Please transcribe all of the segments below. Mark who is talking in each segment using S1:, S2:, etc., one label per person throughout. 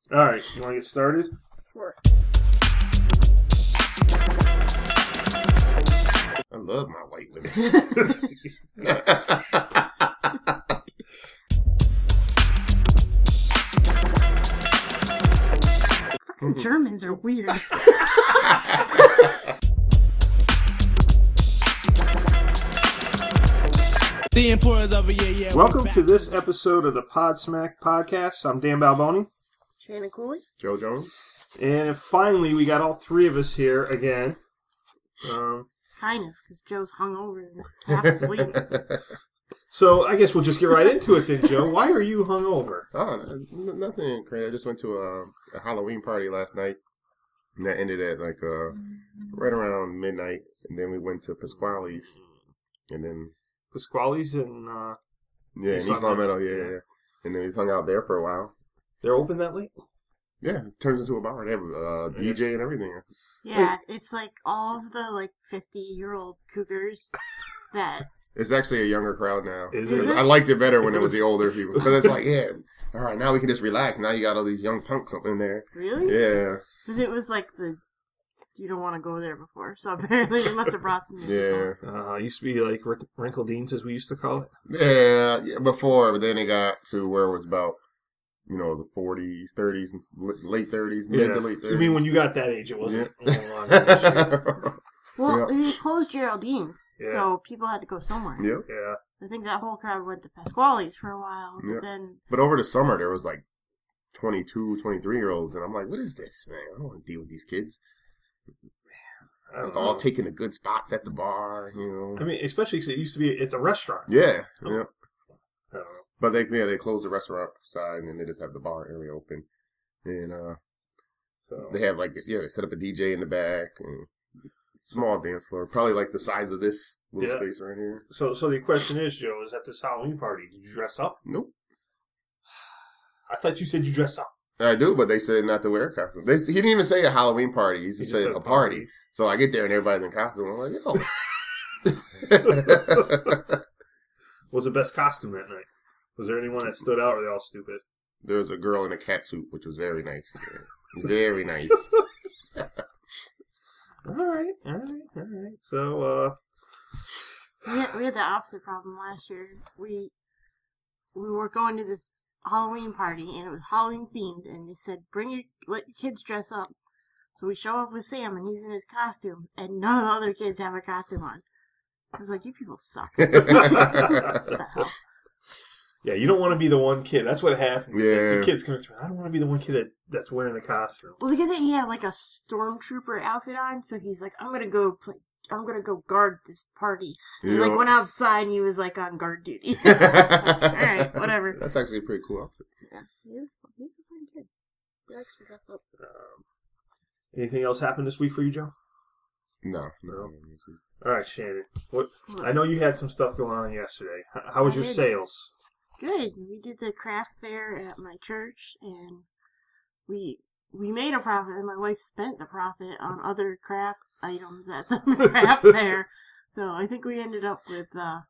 S1: All right, you want to get started?
S2: Sure.
S3: I love my white women.
S2: Fucking Germans are weird.
S4: The importance of it,
S1: Welcome to this episode of the Podsmack Podcast. I'm Dan Balboni.
S2: Shannon Cooley?
S3: Joe Jones?
S1: And finally, we got all three of us here again.
S2: Kind of, because Joe's hungover and half asleep.
S1: So I guess we'll just get right into it then, Joe. Why are you hungover?
S3: Oh, nothing crazy. I just went to a Halloween party last night. And that ended at like right around midnight. And then we went to Pasquale's. And then...
S1: Pasquale's in...
S3: Yeah, in East Long Meadow, yeah. And then we hung out there for a while.
S1: They're open that late?
S3: Yeah, it turns into a bar. They have a DJ and everything.
S2: Yeah, it's like all of the 50-year-old cougars that...
S3: It's actually a younger crowd now.
S1: Is it?
S3: I liked it better when it was the older people. Because it's like, yeah, all right, now we can just relax. Now you got all these young punks up in there.
S2: Really?
S3: Yeah.
S2: Because it was like you don't want to go there before. So apparently they must have brought some new people.
S1: It used to be like Wrinkle Deans, as we used to call it.
S3: Yeah, before, but then it got to where it was about, the 40s, 30s, and late 30s, mid to late 30s.
S1: You mean when you got that age, it wasn't long.
S2: Well, they closed Geraldine's,
S1: Yeah.
S2: so people had to go somewhere.
S3: Yep.
S1: Yeah.
S2: I think that whole crowd went to Pasquale's for a while, but
S3: Yep.
S2: then...
S3: But over the summer, there was like 22, 23-year-olds, and I'm like, what is this, man? I don't want to deal with these kids.
S1: I don't
S3: All
S1: know.
S3: taking the good spots at the bar,
S1: I mean, especially because it used to be, it's a restaurant.
S3: Yeah,
S1: Oh.
S3: yeah.
S1: I don't know.
S3: But they closed the restaurant side, and then they just have the bar area open. And
S1: So,
S3: they have like this, they set up a DJ in the back, and small dance floor, probably like the size of this little space right here.
S1: so the question is, Joe, is at this Halloween party, did you dress up?
S3: Nope.
S1: I thought you said you dressed up.
S3: I do, but they said not to wear a costume. He didn't even say a Halloween party. He just said a party. So I get there and everybody's in costume. I'm like, yo.
S1: What was the best costume that night? Was there anyone that stood out, or were they all stupid?
S3: There was a girl in a cat suit, which was very nice. Very nice.
S1: All right. So,
S2: We had the opposite problem last year. We were going to this Halloween party, and it was Halloween themed, and they said, let your kids dress up. So we show up with Sam, and he's in his costume, and none of the other kids have a costume on. I was like, you people suck. What the hell?
S1: yeah, you don't want to be the one kid. That's what happens.
S3: Yeah.
S1: The kids come through. I don't want to be the one kid that's wearing the costume.
S2: Well, look at that. He had like a stormtrooper outfit on, so he's like, I'm gonna go guard this party. He like went outside and he was like on guard duty. Like, all right, whatever.
S3: That's actually a pretty cool outfit.
S2: Yeah, he's a fun kid. He likes to dress up.
S1: Anything else happened this week for you, Joe?
S3: No.
S1: All right, Shannon. What? I know you had some stuff going on yesterday. How was your sales?
S2: Good. We did the craft fair at my church, and we made a profit, and my wife spent the profit on other craft items at the craft fair. So I think we ended up with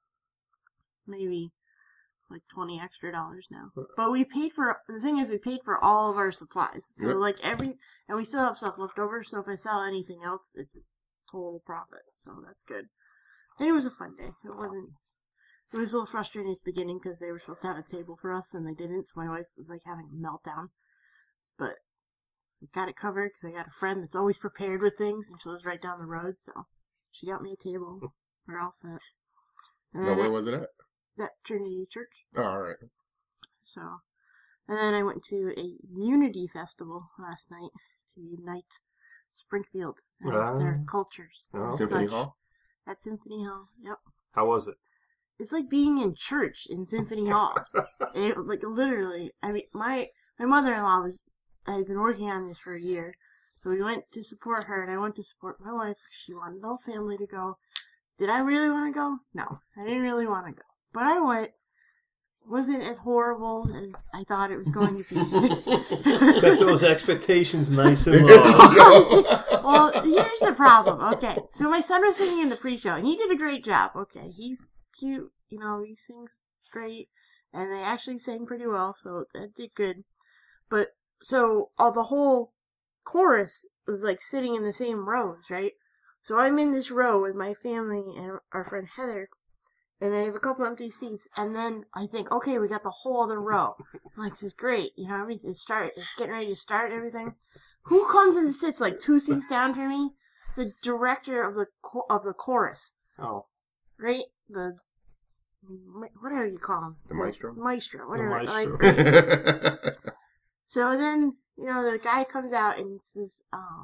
S2: maybe like $20 extra now. But we paid for all of our supplies. So and we still have stuff left over. So if I sell anything else, it's total profit. So that's good. And it was a fun day. It was a little frustrating at the beginning because they were supposed to have a table for us and they didn't. So my wife was like having a meltdown. But I got it covered because I got a friend that's always prepared with things, and she lives right down the road. So she got me a table. We're all set.
S3: No, where was it at?
S2: Is that Trinity Church?
S3: Oh, all right.
S2: So, and then I went to a Unity festival last night to unite Springfield and their cultures.
S1: Oh.
S3: Symphony Hall?
S2: At Symphony Hall, yep.
S1: How was it?
S2: It's like being in church in Symphony Hall. Literally, I mean, my mother-in-law had been working on this for a year, so we went to support her, and I went to support my wife. She wanted the whole family to go. Did I really want to go? No, I didn't really want to go. But I went. Wasn't as horrible as I thought it was going to be.
S1: Set those expectations nice and low.
S2: Well, here's the problem. Okay, so my son was singing in the pre-show, and he did a great job. Okay, he's cute, he sings great, and they actually sang pretty well, so that did good. But so the whole chorus was like sitting in the same rows, right? So I'm in this row with my family and our friend Heather, and I have a couple empty seats, and then I think, okay, we got the whole other row. I'm like, this is great, it's getting ready to start and everything. Who comes and sits like 2 seats down from me? The director of the chorus.
S1: Oh.
S2: Right? Whatever you call him.
S3: The maestro?
S2: Maestro, whatever.
S1: The
S2: Like, so then, the guy comes out and it's this,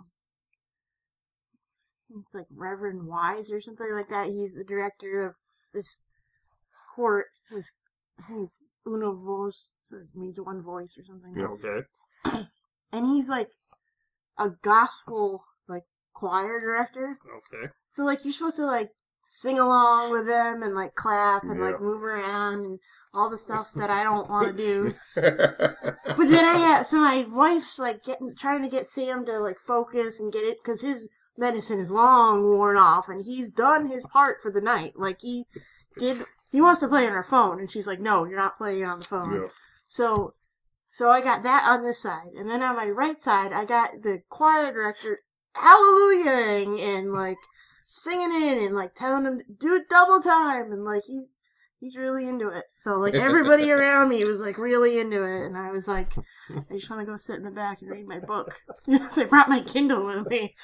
S2: it's like Reverend Wise or something like that. He's the director of this court. I think it's Uno Voz, so it means one voice or something.
S1: Yeah, okay.
S2: And he's like a gospel, like, choir director.
S1: Okay.
S2: So, like, you're supposed to, like, sing along with them and, like, clap and, like, move around and all the stuff that I don't want to do. But then so my wife's, like, trying to get Sam to, like, focus and get it, because his medicine is long worn off and he's done his part for the night. Like, he wants to play on her phone, and she's like, no, you're not playing on the phone.
S3: Yeah.
S2: So I got that on this side, and then on my right side, I got the choir director hallelujahing and, like, singing in and, like, telling him to do it double time, and, like, he's really into it. So, like, everybody around me was, like, really into it, and I was like, I just want to go sit in the back and read my book. So I brought my Kindle with me.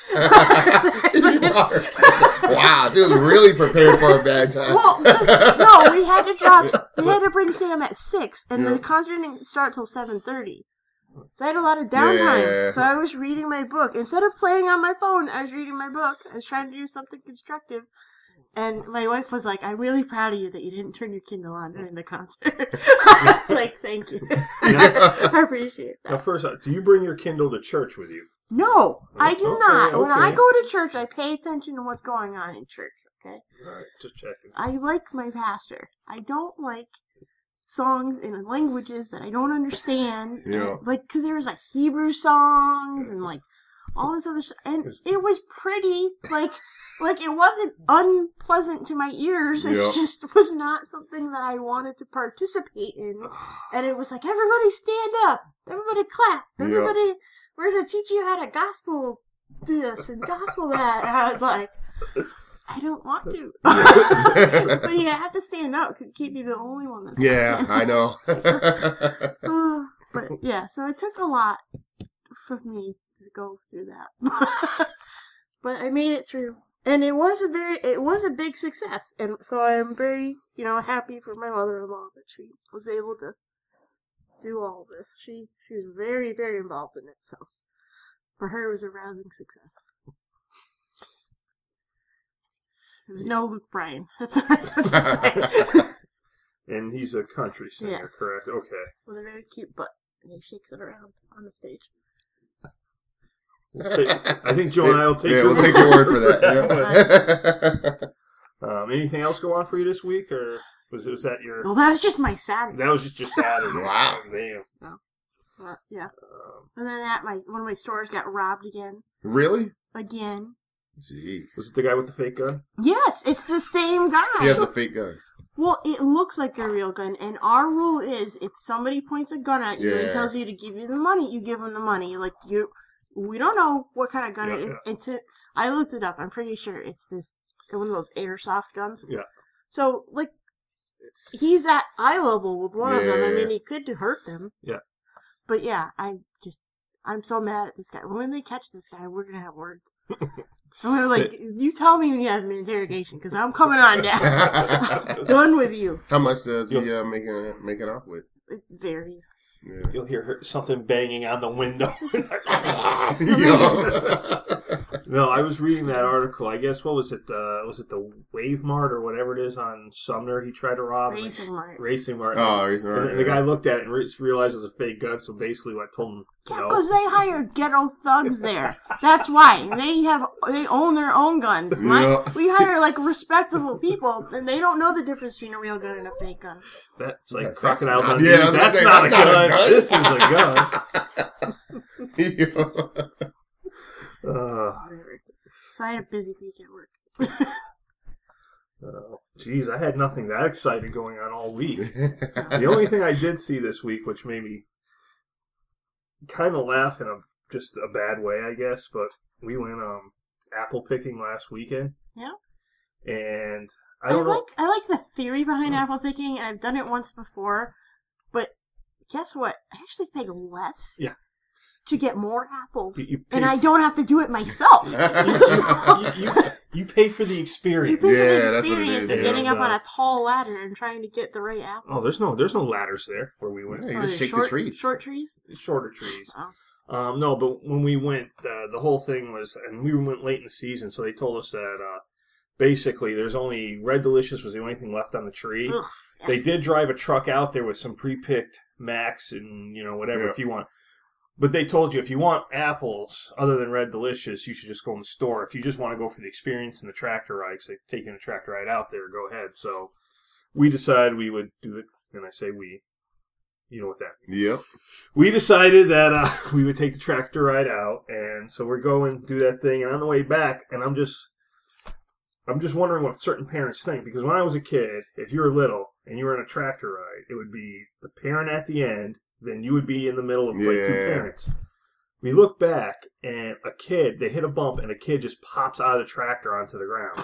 S3: Wow, she was really prepared for a bad time.
S2: Well, no, we had to bring Sam at 6, and the concert didn't start till 7:30. So I had a lot of downtime.
S3: Yeah.
S2: So I was reading my book. Instead of playing on my phone, I was reading my book. I was trying to do something constructive. And my wife was like, I'm really proud of you that you didn't turn your Kindle on during the concert. I was like, thank you. I appreciate that.
S1: Now, first, do you bring your Kindle to church with you?
S2: No, I do not. When I
S1: okay.
S2: go to church, I pay attention to what's going on in church, okay?
S1: All right, just checking.
S2: I like my pastor. I don't like songs in languages that I don't understand.
S3: Yeah.
S2: Like, because there was, like, Hebrew songs and, like, all this other stuff. And it was pretty, like it wasn't unpleasant to my ears. It just was not something that I wanted to participate in. And it was like, everybody stand up. Everybody clap. Everybody, we're going to teach you how to gospel this and gospel that. And I was like, I don't want to. But you have to stand up because you can't be the only one that's
S3: I know.
S2: But yeah, so it took a lot for me to go through that. But I made it through. And it was a big success. And so I'm very, happy for my mother-in-law that she was able to do all of this. She was very, very involved in it. So for her, it was a rousing success. There was no Luke Bryan. That's what I have to say.
S1: And he's a country singer,
S2: Yes.
S1: correct? Okay.
S2: With a very cute butt. And he shakes it around on the stage.
S1: I think Joe and I will take
S3: we'll take your word for that.
S1: Anything else go on for you this week, or was that your?
S2: Well, that was just my Saturday.
S1: That was just your Saturday.
S3: Wow.
S1: Damn.
S2: Yeah. And then one of my stores got robbed again.
S3: Really?
S2: Again.
S3: Jeez.
S1: Was it the guy with the fake gun?
S2: Yes, it's the same guy.
S3: He has a fake gun.
S2: Well, it looks like a real gun, and our rule is if somebody points a gun at you and tells you to give you the money, you give them the money. Like, we don't know what kind of gun it is. I looked it up. I'm pretty sure it's one of those airsoft guns.
S1: Yeah.
S2: So, like, he's at eye level with one of them. I mean, he could hurt them.
S1: Yeah.
S2: But yeah, I'm so mad at this guy. When they catch this guy, we're gonna have words. And we're like, you tell me when you have an interrogation, because I'm coming on down. Done with you.
S3: How much does he make it off with?
S2: It varies.
S3: Yeah.
S1: You'll hear something banging on the window. No, I was reading that article. I guess, what was it? Was it the Wave Mart or whatever it is on Sumner? He tried to rob
S2: Racing Mart.
S1: Racing Mart.
S3: Oh, Racing Mart.
S1: And the guy looked at it and realized it was a fake gun. So basically, I told him,
S2: Yeah, because they hire ghetto thugs there. That's why they own their own guns. We hire like respectable people, and they don't know the difference between a real gun and a fake gun.
S1: That's like
S3: That's
S1: Crocodile
S3: not-
S1: Dundee.
S3: yeah,
S1: That's not a gun. This is a gun.
S2: So I had a busy week at work.
S1: Geez, I had nothing that exciting going on all week. The only thing I did see this week, which made me kind of laugh in just a bad way, I guess, but we went apple picking last weekend.
S2: Yeah.
S1: And I don't know.
S2: I like the theory behind apple picking, and I've done it once before. But guess what? I actually pay less.
S1: Yeah.
S2: To get more apples,
S1: and
S2: I don't have to do it myself.
S1: you pay for the experience.
S2: You pay for the
S3: that's what it
S2: experience
S3: is.
S2: of getting up on a tall ladder and trying to get the right apple.
S1: Oh, there's no ladders there where we went.
S3: Yeah, you just shake the trees.
S2: Short trees?
S1: Shorter trees.
S2: Oh.
S1: No, but when we went, the whole thing was, and we went late in the season, so they told us that basically there's only Red Delicious was the only thing left on the tree.
S2: Ugh, yeah.
S1: They did drive a truck out there with some pre-picked Max and whatever if you want. But they told you if you want apples other than Red Delicious, you should just go in the store. If you just want to go for the experience and the tractor ride, because they're taking a tractor ride out there, go ahead. So we decided we would do it, and I say we. You know what that means.
S3: Yep.
S1: We decided that we would take the tractor ride out, and so we're going to do that thing. And on the way back, and I'm just wondering what certain parents think, because when I was a kid, if you were little and you were on a tractor ride, it would be the parent at the end. Then you would be in the middle of like two parents. We look back, and they hit a bump, and a kid just pops out of the tractor onto the ground.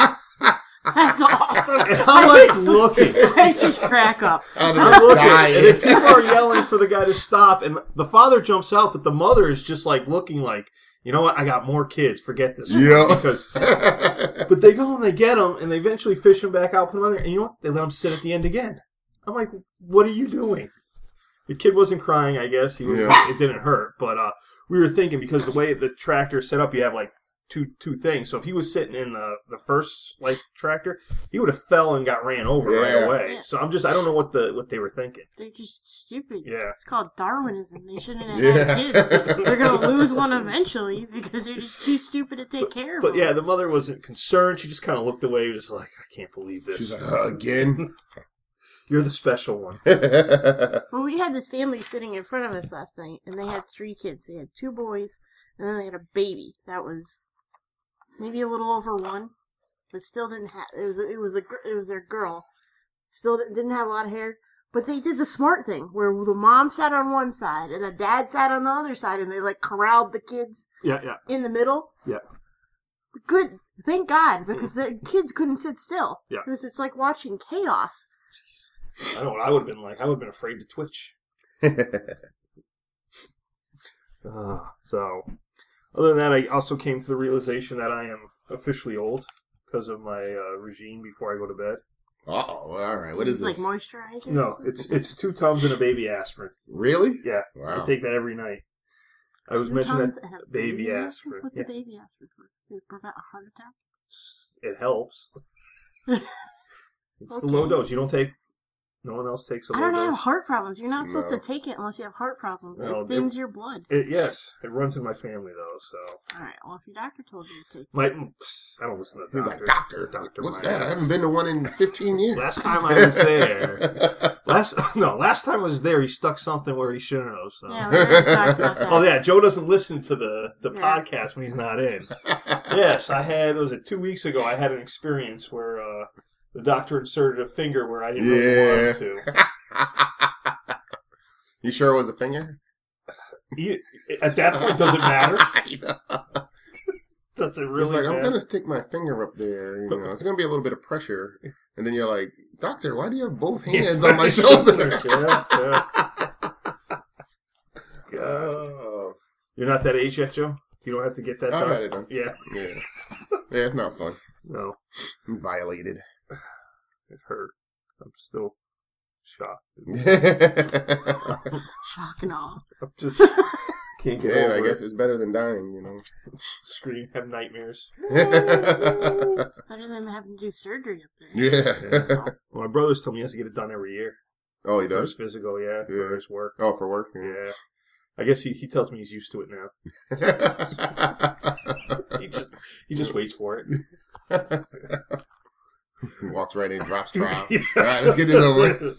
S2: That's awesome.
S1: And I'm like looking.
S2: I just crack up.
S1: I'm looking, and then people are yelling for the guy to stop, and the father jumps out, but the mother is just like looking like, you know what, I got more kids, forget this one. Because, but they go and they get them, and they eventually fish them back out, put them on there, and you know what, they let them sit at the end again. I'm like, what are you doing? The kid wasn't crying, I guess. It didn't hurt. But we were thinking, because the way the tractor is set up, you have like two things. So if he was sitting in the first tractor, he would have fell and got ran over right away.
S2: Yeah.
S1: So I don't know what they were thinking.
S2: They're just stupid.
S1: Yeah.
S2: It's called Darwinism. They shouldn't have had kids. They're going to lose one eventually because they're just too stupid to take care of them.
S1: But yeah, the mother wasn't concerned. She just kind of looked away, just like, I can't believe this.
S3: She's like, again?
S1: You're the special one.
S2: Well, we had this family sitting in front of us last night, and they had 3 kids. They had 2 boys, and then they had a baby that was maybe a little over 1, but still didn't have. It was their girl. Still didn't have a lot of hair, but they did the smart thing where the mom sat on one side and the dad sat on the other side, and they corralled the kids. In the middle.
S1: Yeah.
S2: Good. Thank God, because the kids couldn't sit still.
S1: Yeah.
S2: Because it's like watching chaos.
S1: I know what I would have been like. I would have been afraid to twitch. So, other than that, I also came to the realization that I am officially old because of my regime before I go to bed.
S3: Uh-oh, all right. What is this?
S2: Like moisturizer?
S1: No, it's 2 Tums and a baby aspirin.
S3: Really?
S1: Yeah.
S3: Wow.
S1: I take that every night. I was mentioning that baby aspirin.
S2: What's the baby aspirin for? To prevent a heart attack?
S1: It helps. It's the low dose. You don't take... No one else takes a low dose.
S2: I don't have heart problems. You're not supposed to take it unless you have heart problems. It thins your blood.
S1: Yes. It runs in my family, though, so...
S2: Alright, well, if your doctor told you to take it...
S1: I don't listen to the doctor.
S3: He's like, doctor, what's that? I haven't been to one in 15 years.
S1: Last time I was there... Last time I was there, he stuck something where he shouldn't have, so...
S2: Yeah, we already talked about that.
S1: Oh, yeah, Joe doesn't listen to the podcast when he's not in. Yes, it was 2 weeks ago, I had an experience where the doctor inserted a finger where I didn't really want to.
S3: You sure it was a finger?
S1: At that point, does it matter? Does it really
S3: matter?
S1: matter?
S3: I'm going to stick my finger up there. It's going to be a little bit of pressure. And then you're like, doctor, why do you have both hands on my shoulder?
S1: Oh. You're not that age yet, Joe? You don't have to get that done?
S3: I've had it done.
S1: Yeah,
S3: it's not fun.
S1: No.
S3: I'm violated.
S1: It hurt. I'm still shocked.
S2: Shock and awe.
S1: I'm just can't get over
S3: I guess it's better than dying,
S1: Scream, have nightmares.
S2: Better than having to do surgery up there.
S3: Yeah.
S1: Well, my brother's told me he has to get it done every year.
S3: Oh, he
S1: For
S3: does?
S1: his physical, for his work.
S3: Oh, for work?
S1: Yeah. I guess he tells me he's used to it now. He just waits for it.
S3: He walks right in, drops trowel. Yeah. All right, let's get this over with.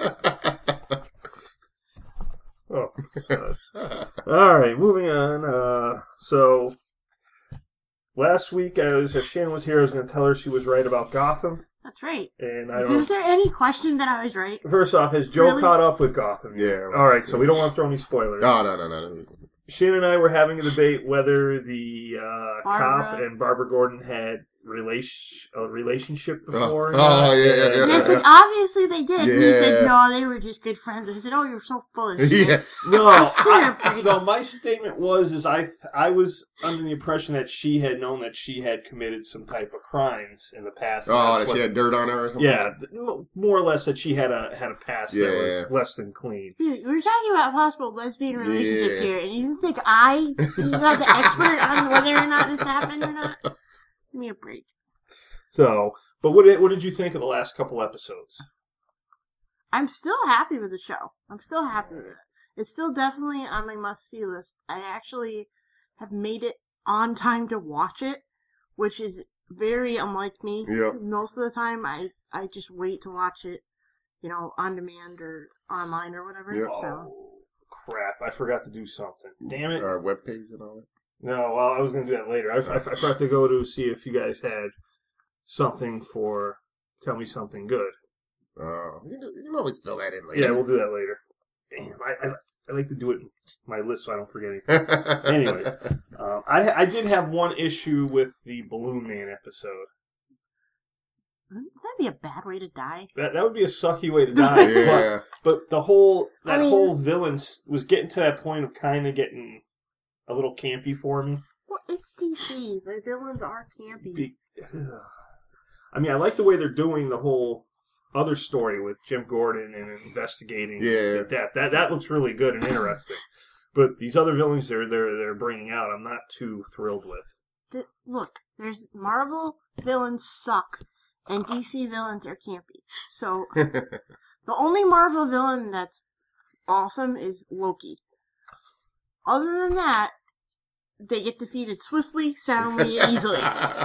S1: Oh, God. All right, moving on. So, last week, if Shannon was here, I was going to tell her she was right about Gotham.
S2: That's right.
S1: And
S2: Is there any question that I was right?
S1: First off, has Joe
S2: Really?
S1: caught up with Gotham?
S3: Yeah.
S1: All right, so we don't want to throw any spoilers.
S3: No.
S1: Shane and I were having a debate whether the cop
S2: Barbara.
S1: and Barbara Gordon had a relationship before.
S3: Yeah.
S2: And I said, obviously they did. And he said, no, they were just good friends. And I said, oh, you're so full of shit.
S3: Yeah.
S1: No, my statement was I was under the impression that she had known that she had committed some type of crimes in the past.
S3: That she had dirt on her or something?
S1: Yeah, more or less that she had a past that was less than clean.
S2: We were talking about a possible lesbian relationship here, and you think I'm not the expert on whether or not this happened or not? Give me a break.
S1: So, but what did you think of the last couple episodes?
S2: I'm still happy with the show. I'm still happy with it. It's still definitely on my must-see list. I actually have made it on time to watch it, which is very unlike me.
S3: Yep.
S2: Most of the time, I just wait to watch it, on demand or online or whatever.
S3: Yep.
S2: So.
S1: Oh, crap. I forgot to do something. Damn it.
S3: Our webpage and all that.
S1: No, well, I was going to do that later. I forgot to go to see if you guys had something for Tell Me Something Good.
S3: You can always fill that in later.
S1: Yeah, we'll do that later. Damn, I like to do it in my list so I don't forget anything. Anyways, I did have one issue with the Balloon Man episode.
S2: Wouldn't that be a bad way to die?
S1: That would be a sucky way to die.
S3: Yeah.
S1: But the whole villain was getting to that point of kind of getting a little campy for me.
S2: Well, it's DC. The villains are campy.
S1: I mean, I like the way they're doing the whole other story with Jim Gordon and investigating.
S3: Yeah.
S1: That looks really good and interesting. But these other villains they're bringing out, I'm not too thrilled with.
S2: Look, there's Marvel villains suck, and DC villains are campy. So the only Marvel villain that's awesome is Loki. Other than that, they get defeated swiftly, soundly, and easily.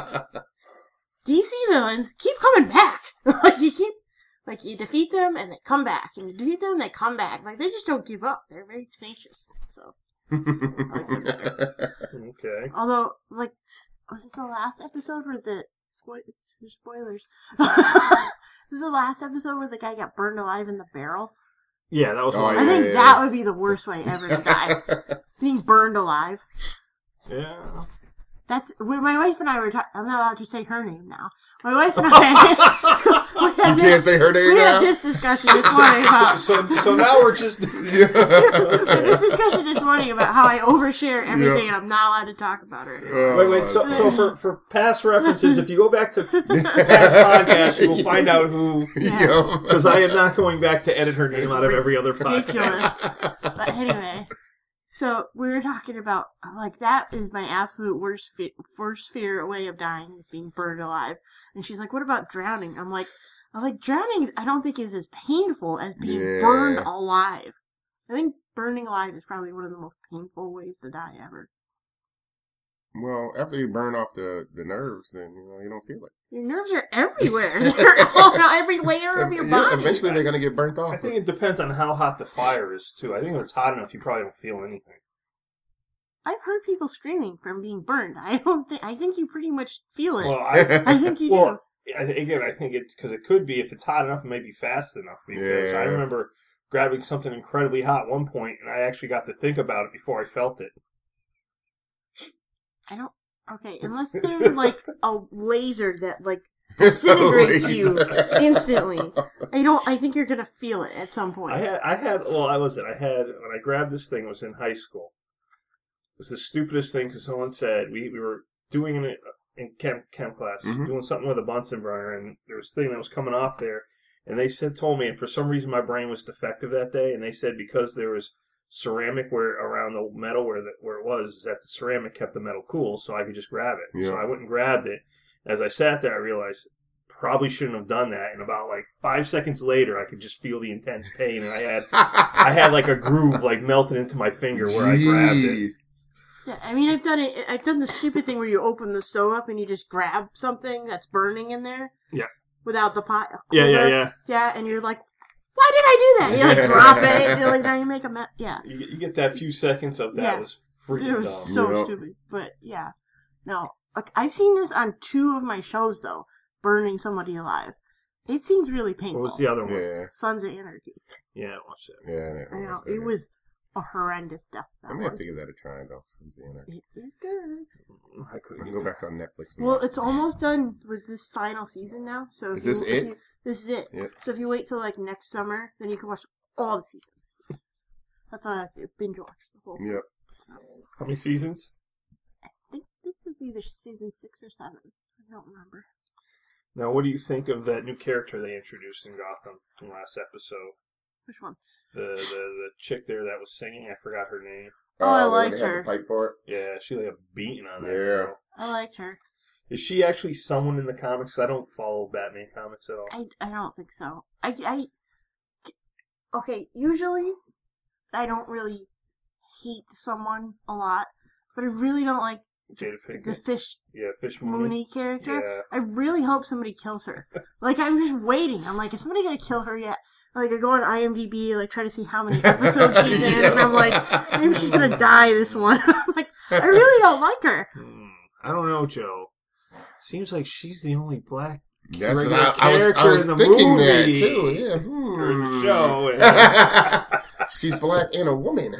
S2: DC villains keep coming back. You defeat them and they come back, and you defeat them and they come back. They just don't give up. They're very tenacious. So I like them better.
S1: Okay.
S2: Although, was it the last episode where spoilers? This is the last episode where the guy got burned alive in the barrel.
S1: Yeah, that was one.
S2: I think that would be the worst way ever to die. Being burned alive.
S1: Yeah.
S2: That's when my wife and I were talking. I'm not allowed to say her name now. My wife and I.
S3: You can't say her name
S2: we
S3: now?
S2: had this discussion this morning about.
S1: So now we're just.
S2: This discussion this morning about how I overshare everything and I'm not allowed to talk about her.
S1: Wait. So for past references, if you go back to past podcasts, you will find out who. Because I am not going back to edit her name out of every other podcast.
S2: Ridiculous. But anyway. So, we were talking about, that is my absolute worst fear way of dying, is being burned alive. And she's like, what about drowning? I'm like, drowning I don't think is as painful as being burned alive. I think burning alive is probably one of the most painful ways to die ever.
S3: Well, after you burn off the nerves, then, you don't feel it.
S2: Your nerves are everywhere. They're on every layer of your body.
S3: Eventually they're going to get burnt off.
S1: I think it depends on how hot the fire is, too. I think if it's hot enough, you probably don't feel anything.
S2: I've heard people screaming from being burned. I think you pretty much feel it.
S1: Well,
S2: I think you do.
S1: I think it's because it could be, if it's hot enough, it may be fast enough. Because I remember grabbing something incredibly hot at one point, and I actually got to think about it before I felt it.
S2: Okay, unless there's a laser that disintegrates you instantly. I think you're gonna feel it at some point.
S1: When I grabbed this thing, it was in high school. It was the stupidest thing because someone said, we were doing it in chem class, doing something with a Bunsen burner, and there was a thing that was coming off there, and they told me, and for some reason my brain was defective that day, and they said because there was ceramic around the metal where it was, that the ceramic kept the metal cool, so I could just grab it. Yeah. So I went and grabbed it. As I sat there, I realized probably shouldn't have done that. And about 5 seconds later, I could just feel the intense pain, and I had a groove melted into my finger where I grabbed it.
S2: Yeah, I mean, I've done it. I've done the stupid thing where you open the stove up and you just grab something that's burning in there. Yeah. Without the pot.
S1: Yeah.
S2: Yeah, and you're like, why did I do that? You drop it, and you're now you make a mess. Yeah.
S1: You get that few seconds of that was freaking dumb.
S2: It was so stupid. But, yeah. No. I've seen this on 2 of my shows, though, burning somebody alive. It seems really painful.
S1: What was the other one?
S3: Yeah.
S2: Sons of Anarchy.
S1: Yeah, watch that.
S3: Yeah.
S2: I know. It was a horrendous death.
S3: I'm gonna have to give that a try though.
S2: It is good.
S1: I
S3: I
S1: couldn't
S3: can
S1: go
S3: go back on Netflix. And
S2: Well,
S3: watch
S2: it's almost done with this final season now. So
S3: Is this it?
S2: This is it.
S3: Yep.
S2: So if you wait till like next summer, then you can watch all the seasons. That's what I have to do. Binge watch the whole thing.
S3: Yep.
S2: So,
S1: How many seasons?
S2: I think this is either season 6 or 7. I don't remember.
S1: Now, what do you think of that new character they introduced in Gotham in last episode?
S2: Which one?
S1: The chick there that was singing, I forgot her name.
S2: Oh, I
S3: they
S2: liked
S3: had to
S2: her.
S3: Fight for it.
S1: Yeah, she like a beating on that
S3: Yeah.
S1: girl.
S2: I liked her.
S1: Is she actually someone in the comics? I don't follow Batman comics at all.
S2: I don't think so. Okay, usually I don't really hate someone a lot, but I really don't like
S1: Jada
S2: the
S1: Pinkett?
S2: Fish
S1: Yeah, Fish Mooney.
S2: Mooney character.
S1: Yeah.
S2: I really hope somebody kills her. Like, I'm just waiting. I'm like, is somebody gonna kill her yet? Like, I go on IMDb, like, try to see how many episodes she's in, and I'm like, maybe she's gonna die this one. I'm like, I really don't like her.
S1: I don't know, Joe. Seems like she's the only black
S3: That's
S1: regular
S3: what I was
S1: character in the
S3: thinking
S1: movie.
S3: that too. Yeah.
S1: Or in the show. Yeah.
S3: She's black and a woman.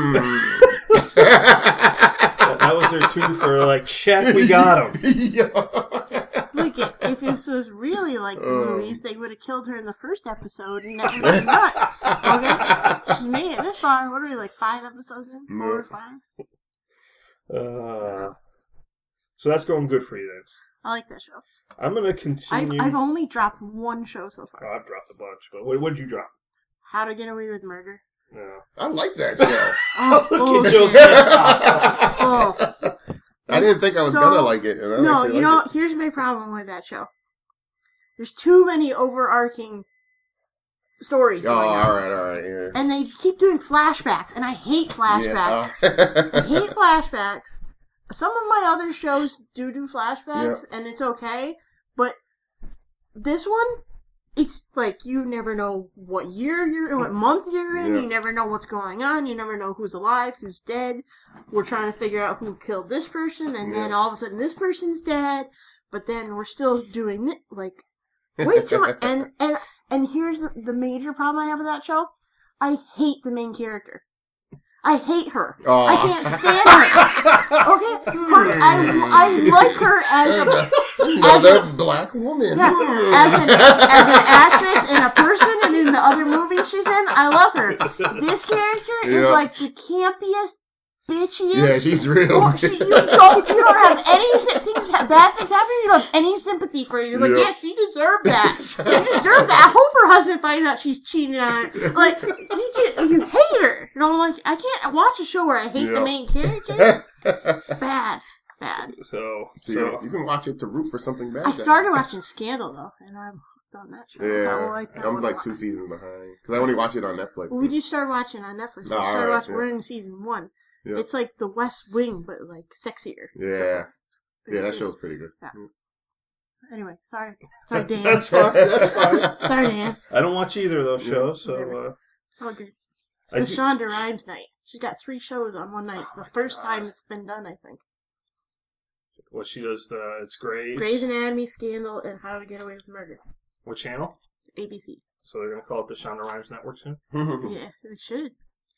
S1: That was their two for, like, check, we got him.
S2: Like, if this was really like the movies, they would have killed her in the first episode, and that was not. Okay? She's made it this far. What are we, like, 5 episodes in? 4 or 5?
S1: So that's going good for you then.
S2: I like that show.
S1: I'm going to continue.
S2: I've only dropped one show so far.
S1: Oh, I've dropped a bunch, but what did you drop?
S2: How to Get Away with Murder.
S1: No.
S3: I like that show.
S2: Oh,
S1: Look at Joe's
S2: shit.
S1: head.
S2: Oh.
S3: I didn't think I was
S2: So-
S3: gonna like it. And I
S2: No,
S3: actually
S2: you
S3: like
S2: know, here's my problem with that show. There's too many overarching stories
S3: it. Oh,
S2: going on.
S3: all right, yeah.
S2: And they keep doing flashbacks, and I hate flashbacks.
S3: Yeah.
S2: I hate flashbacks. Some of my other shows do flashbacks, and it's okay, but this one, it's like you never know what month you're in,
S3: Yeah.
S2: you never know what's going on, you never know who's alive, who's dead. We're trying to figure out who killed this person, and then all of a sudden this person's dead, but then we're still doing it, like, way too much. And here's the major problem I have with that show. I hate the main character. I hate her.
S3: Oh.
S2: I can't stand her. Okay? I like her as
S3: Another black woman.
S2: yeah, as an actress and a person, and in the other movies she's in, I love her. This character is
S3: Yeah.
S2: like the campiest, bitchiest.
S3: Yeah, she's real.
S2: Oh, you don't have any bad things happen. You don't have any sympathy for her. You're like,
S3: Yep.
S2: yeah, she deserved that. She deserved that. I hope her husband finds out she's cheating on her. Like, you hate her. You know, like, I can't watch a show where I hate the
S3: Yep.
S2: main character. Bad.
S1: So
S3: You can watch it to root for something bad.
S2: I started watching Scandal though, and I've done that show.
S3: Yeah, I'm like 2 seasons behind because I only watch it on Netflix.
S2: Well, we just started watching on Netflix.
S3: Oh, alright, yeah.
S2: We're in season 1.
S3: Yeah.
S2: It's like The West Wing, but like sexier.
S3: Yeah.
S2: So,
S3: Yeah, that show's pretty good.
S2: Yeah. Anyway, sorry, Dan.
S1: that's fine. That's fine.
S2: Sorry, Dan.
S1: I don't watch either of those shows, so
S2: Oh, good. It's
S1: I
S2: the
S1: do-
S2: Shonda Rhimes night. She got 3 shows on one night. It's the first time it's been done, I think.
S1: what she does, it's Grey's.
S2: Grey's Anatomy, Scandal, and How to Get Away with Murder.
S1: What channel?
S2: ABC.
S1: So they're going to call it the Shonda Rhimes Network soon?
S2: Yeah, it should.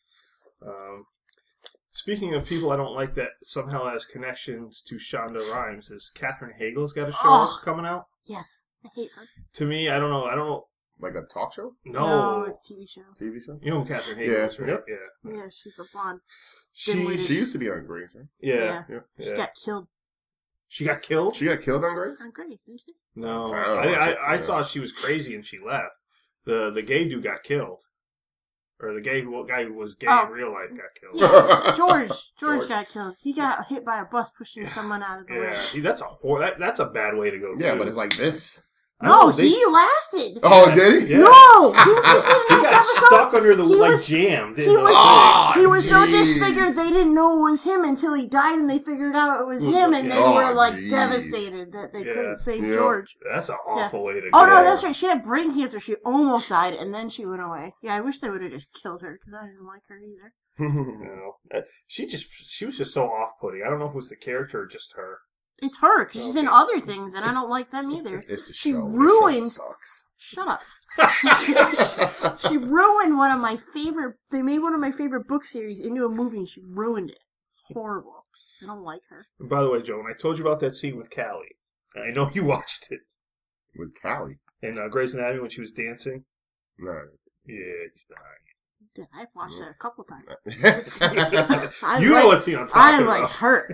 S1: Speaking of people I don't like that somehow has connections to Shonda Rhimes, is Katherine Hagel's got a show
S2: Oh.
S1: coming out.
S2: Yes, I hate her.
S1: To me, I don't know.
S3: Like a talk show?
S1: No.
S2: it's a TV show.
S3: TV show?
S1: You know who Katherine Hagel
S3: Yeah,
S1: is, right?
S3: yep.
S1: Yeah.
S2: Yeah, she's the blonde.
S1: She
S3: used to be on Grace, right?
S1: Yeah.
S3: Yeah.
S2: She got killed
S1: She got killed?
S3: She got killed on Grace?
S2: on Grace, didn't she?
S1: No.
S3: I don't know.
S1: I
S3: Yeah.
S1: saw she was crazy and she left. The gay dude got killed. Or the guy who was gay in real life got killed.
S2: Yeah, George got killed. He got hit by a bus pushing someone out of the way.
S1: Yeah. See, that's that's a bad way to go.
S3: Yeah,
S1: too.
S3: but it's like this.
S2: No, he lasted.
S3: Oh, did he?
S1: Yeah.
S2: No, he was just in
S1: He
S2: this
S1: got
S2: episode.
S1: stuck under the
S2: He
S1: like
S2: was-
S1: jam.
S2: He was
S3: Oh,
S2: he was so
S3: jeez.
S2: disfigured they didn't know it was him until he died, and they figured out it was him, and they
S3: Oh,
S2: were like
S3: jeez.
S2: devastated that they
S1: Yeah.
S2: couldn't save
S3: Yeah.
S2: George.
S1: That's an awful way to go.
S2: Oh no, that's right. She had brain cancer. She almost died, and then she went away. Yeah, I wish they would have just killed her because I didn't like her either.
S1: No. She was just so off-putting. I don't know if it was the character or just her.
S2: It's her, because she's in other things, and I don't like them either.
S3: It's the
S2: She
S3: show.
S2: ruined...
S3: The show sucks.
S2: Shut up. She ruined one of my favorite... They made one of my favorite book series into a movie, and she ruined it. Horrible. I don't like her.
S1: And by the way, Joe, when I told you about that scene with Callie, I know you watched it.
S3: With Callie?
S1: In Grey's Anatomy when she was dancing?
S3: No.
S1: Yeah, he's dying.
S2: Dude, I've watched it a couple times.
S1: You know what scene I'm talking about.
S2: I like her.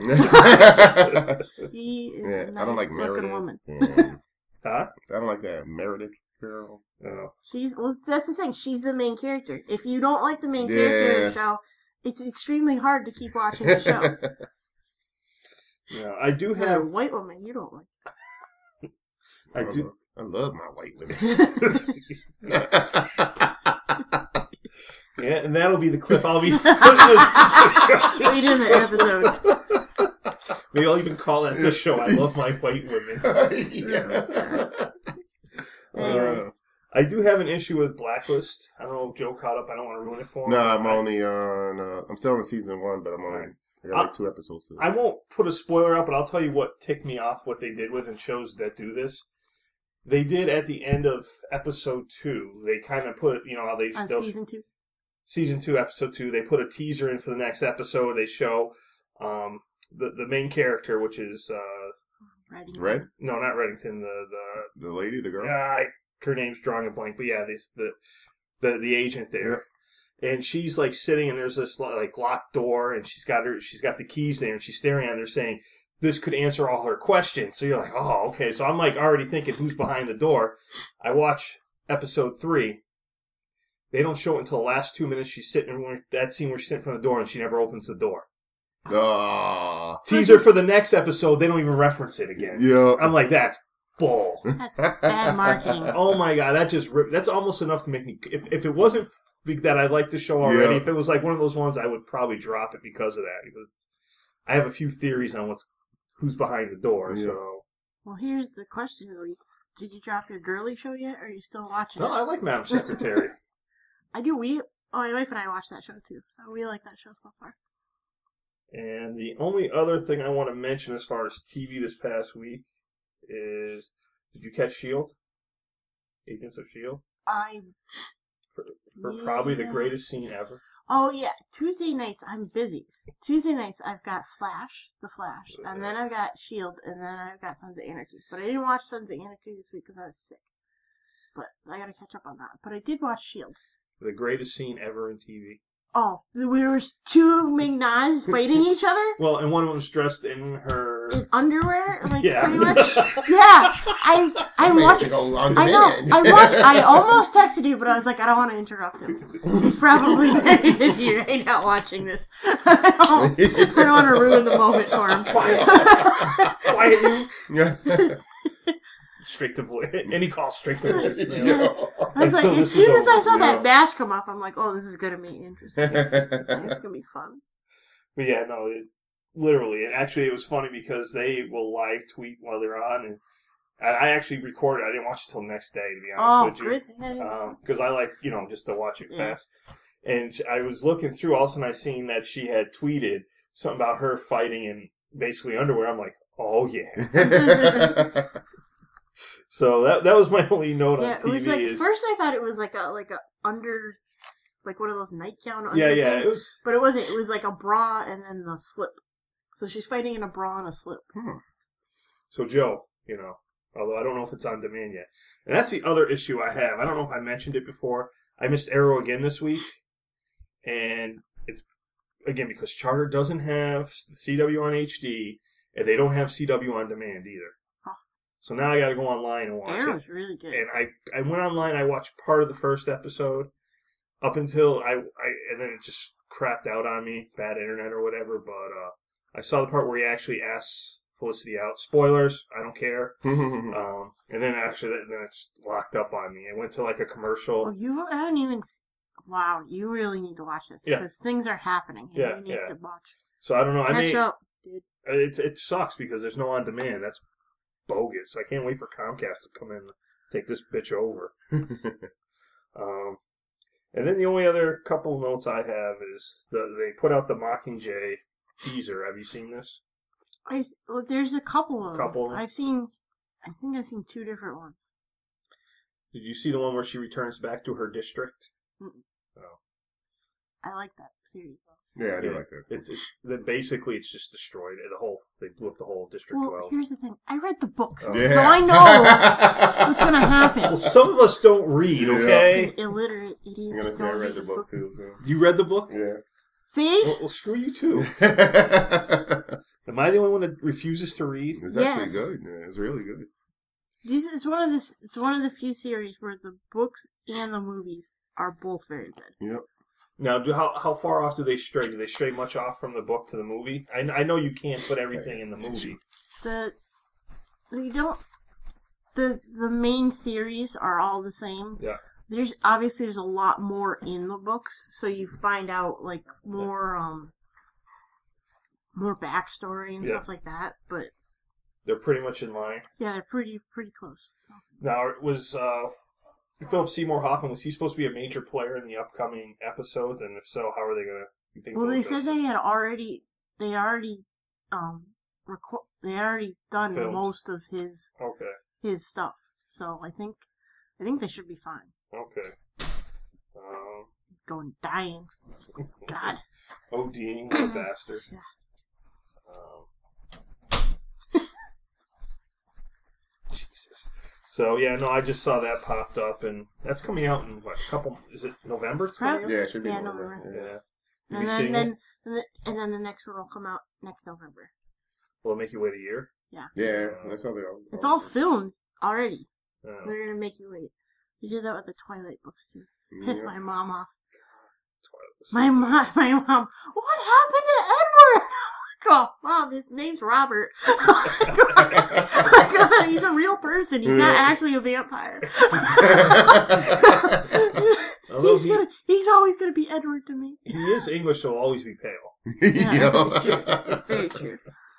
S2: She is a nice
S3: I don't like
S2: looking
S3: Meredith.
S2: woman.
S1: Huh?
S3: I don't like that Meredith girl.
S1: Oh.
S2: That's the thing. She's the main character. If you don't like the main character of the show, it's extremely hard to keep watching the show.
S1: Yeah, I do
S2: You're
S1: have
S2: a white woman you don't like.
S1: I do.
S3: I love my white women.
S1: Yeah, and that'll be the clip I'll be
S2: Wait in the episode.
S1: Maybe I'll even call it this show. I love my white women.
S2: Anyway.
S1: I do have an issue with Blacklist. I don't know if Joe caught up. I don't want to ruin it for him.
S3: No, I'm only on. I'm still in season 1, but I'm only. I got like 2 episodes.
S1: I won't put a spoiler out, but I'll tell you what ticked me off. What they did with and shows that do this. They did at the end of episode 2. They kind of put, how they
S2: On season 2.
S1: Season 2, episode 2. They put a teaser in for the next episode. They show the main character, which is
S3: Red?
S1: No, not Reddington.
S3: The lady, the girl.
S1: Her name's drawing a blank, but yeah, the agent there, and she's like sitting, and there's this like locked door, and she's got the keys there, and she's staring at her, saying, "This could answer all her questions." So you're like, "Oh, okay." So I'm like already thinking, who's behind the door? I watch episode 3. They don't show it until the last 2 minutes. She's sitting in that scene where she's sitting in front of the door, and she never opens the door. Teaser for the next episode. They don't even reference it again.
S3: Yeah,
S1: I'm like, that's bull.
S2: That's bad marketing.
S1: Oh my god, that's almost enough to make me. If it wasn't that I liked the show already, if it was like one of those ones, I would probably drop it because of that. Because I have a few theories on who's behind the door.
S3: Yeah.
S1: So,
S2: Well, here's the question: did you drop your girly show yet, or are you still watching
S1: no,
S2: it?
S1: I like Madam Secretary.
S2: I do. My wife and I watch that show too, so we like that show so far.
S1: And the only other thing I want to mention as far as TV this past week is, did you catch S.H.I.E.L.D.? Agents of S.H.I.E.L.D.? For probably the greatest scene ever.
S2: Oh yeah, Tuesday nights I'm busy. Tuesday nights I've got The Flash, and then I've got S.H.I.E.L.D., and then I've got Sons of Anarchy. But I didn't watch Sons of Anarchy this week because I was sick. But I gotta catch up on that. But I did watch S.H.I.E.L.D.
S1: The greatest scene ever in TV.
S2: Oh, there was 2 McNaughs fighting each other?
S1: Well, and one of them was dressed in her...
S2: In underwear? Like,
S1: yeah.
S2: pretty much? Yeah. I'm watching... I know. I almost texted you, but I was like, I don't want to interrupt him. He's probably very busy right now watching this. I don't want to ruin the moment for him.
S1: Quiet you. Straight to voice. Any call straight to voice.
S2: I was like, as soon as I saw that mask come up, I'm like, oh, this is going to be interesting. It's going to be fun.
S1: But yeah, no, literally. And actually, it was funny because they will live tweet while they're on. And I actually recorded it. I didn't watch it till the next day, to be honest with you. Because I like, just to watch it fast. And I was looking through, all of a sudden I seen that she had tweeted something about her fighting in basically underwear. I'm like, oh, yeah. So that was my only note on TV.
S2: It was like, first I thought it was like a under, like one of those nightgown under
S1: Yeah,
S2: things,
S1: it was.
S2: but it wasn't. It was like a bra and then the slip. So she's fighting in a bra and a slip.
S1: So Joe, although I don't know if it's on demand yet, and that's the other issue I have. I don't know if I mentioned it before. I missed Arrow again this week, and it's again because Charter doesn't have the CW on HD, and they don't have CW on demand either. So now I got to go online and watch
S2: Arrow's
S1: it.
S2: really good.
S1: And I went online. I watched part of the first episode up until and then it just crapped out on me, bad internet or whatever. But I saw the part where he actually asks Felicity out. Spoilers, I don't care. And then then it's locked up on me. I went to like a commercial.
S2: Oh, I don't even. Wow, you really need to watch this because things are happening. You need to watch.
S1: So I don't know.
S2: Catch up, dude.
S1: It sucks because there's no on demand. That's bogus. I can't wait for Comcast to come in and take this bitch over. And then the only other couple notes I have is they put out the Mockingjay teaser. Have you seen this?
S2: There's a couple of them.
S1: Couple of them?
S2: I think I've seen 2 different ones.
S1: Did you see the one where she returns back to her district?
S2: Mm-mm.
S1: Oh.
S2: I like that series though.
S3: Yeah, I do like that.
S1: It's basically it's just destroyed. They blew up the whole District
S2: Well,
S1: 12.
S2: here's the thing. I read the books,
S3: Yeah.
S2: so I know what's going to happen.
S1: Well, some of us don't read, okay?
S2: Illiterate idiots.
S3: I'm gonna say I
S2: don't
S3: read the book too. So.
S1: You read the book?
S3: Yeah.
S2: See?
S1: Well, screw you too. Am I the only one that refuses to read?
S3: It's actually
S2: Yes.
S3: good. Yeah, it's really good.
S2: It's one of the few series where the books and the movies are both very good.
S3: Yep.
S1: Now, how far off do they stray? Do they stray much off from the book to the movie? I know you can't put everything in the movie.
S2: They don't. The main theories are all the same.
S1: Yeah.
S2: There's a lot more in the books, so you find out like more backstory and stuff like that. But
S1: They're pretty much in line.
S2: yeah, they're pretty close. So.
S1: Now, it was Philip Seymour Hoffman, was he supposed to be a major player in the upcoming episodes? And if so, how are they going to...
S2: Well, they said they already done
S1: Filmed.
S2: most of his stuff. So I think they should be fine.
S1: Okay.
S2: Going dying. God.
S1: ODing, what a bastard.
S2: Yeah.
S1: Jesus. So, yeah, no, I just saw that popped up, and that's coming out in, what, is it November it's coming out?
S3: Yeah, it should be.
S2: Yeah,
S3: November.
S2: November.
S1: Yeah.
S2: And then the next one will come out next November.
S1: Will it make you wait a year?
S2: Yeah.
S3: Yeah, that's how they are.
S2: It's all filmed already.
S1: Oh.
S2: They're gonna make you wait. You did that with the Twilight books too. Pissed my mom off. My mom. What happened to Edward? Oh, Mom, his name's Robert. He's a real person. He's not actually a vampire. He's always gonna be Edward to me.
S1: He is English, so he'll always be pale.
S2: Yeah, that's true. It's very true.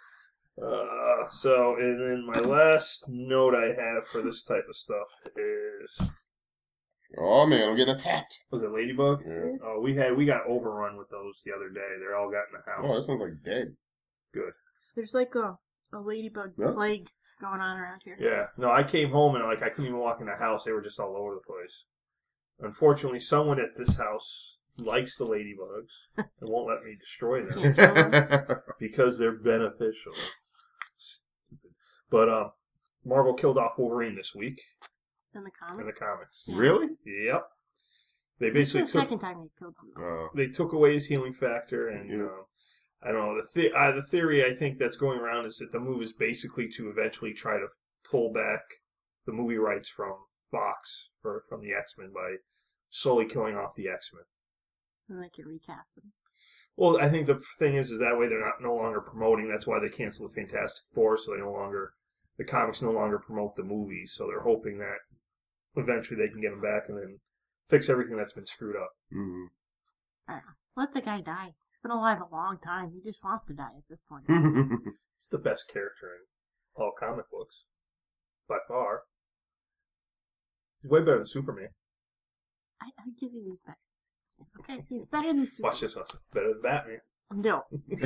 S1: So, and then my last note I have for this type of stuff is...
S3: Oh, man, I'm getting attacked.
S1: Was it Ladybug?
S3: Yeah.
S1: Oh, we got overrun with those the other day. They're all got in the house.
S3: Oh, this one's like dead.
S1: Good.
S2: There's like a ladybug plague going on around here.
S1: Yeah. No, I came home and I couldn't even walk in the house. They were just all over the place. Unfortunately, someone at this house likes the ladybugs and won't let me destroy them because they're beneficial. Stupid. But Marvel killed off Wolverine this week.
S2: In the
S1: comics.
S3: Really?
S1: Yep. They
S2: This
S1: basically
S2: is the second time they killed him.
S1: They took away his healing factor, and I don't know. The theory I think that's going around is that the move is basically to eventually try to pull back the movie rights from Fox from the X-Men by slowly killing off the X-Men.
S2: And they can recast them.
S1: Well, I think the thing is that way they're no longer promoting. That's why they canceled the Fantastic Four, so the comics no longer promote the movies. So they're hoping that eventually they can get them back and then fix everything that's been screwed up.
S3: Mm-hmm.
S2: I don't know. Let the guy die. He's been alive a long time. He just wants to die at this point.
S1: He's the best character in all comic books. By far. He's way better than Superman.
S2: I give you these better. Okay, he's better than Superman.
S1: Watch this, Austin. Better than Batman.
S2: No.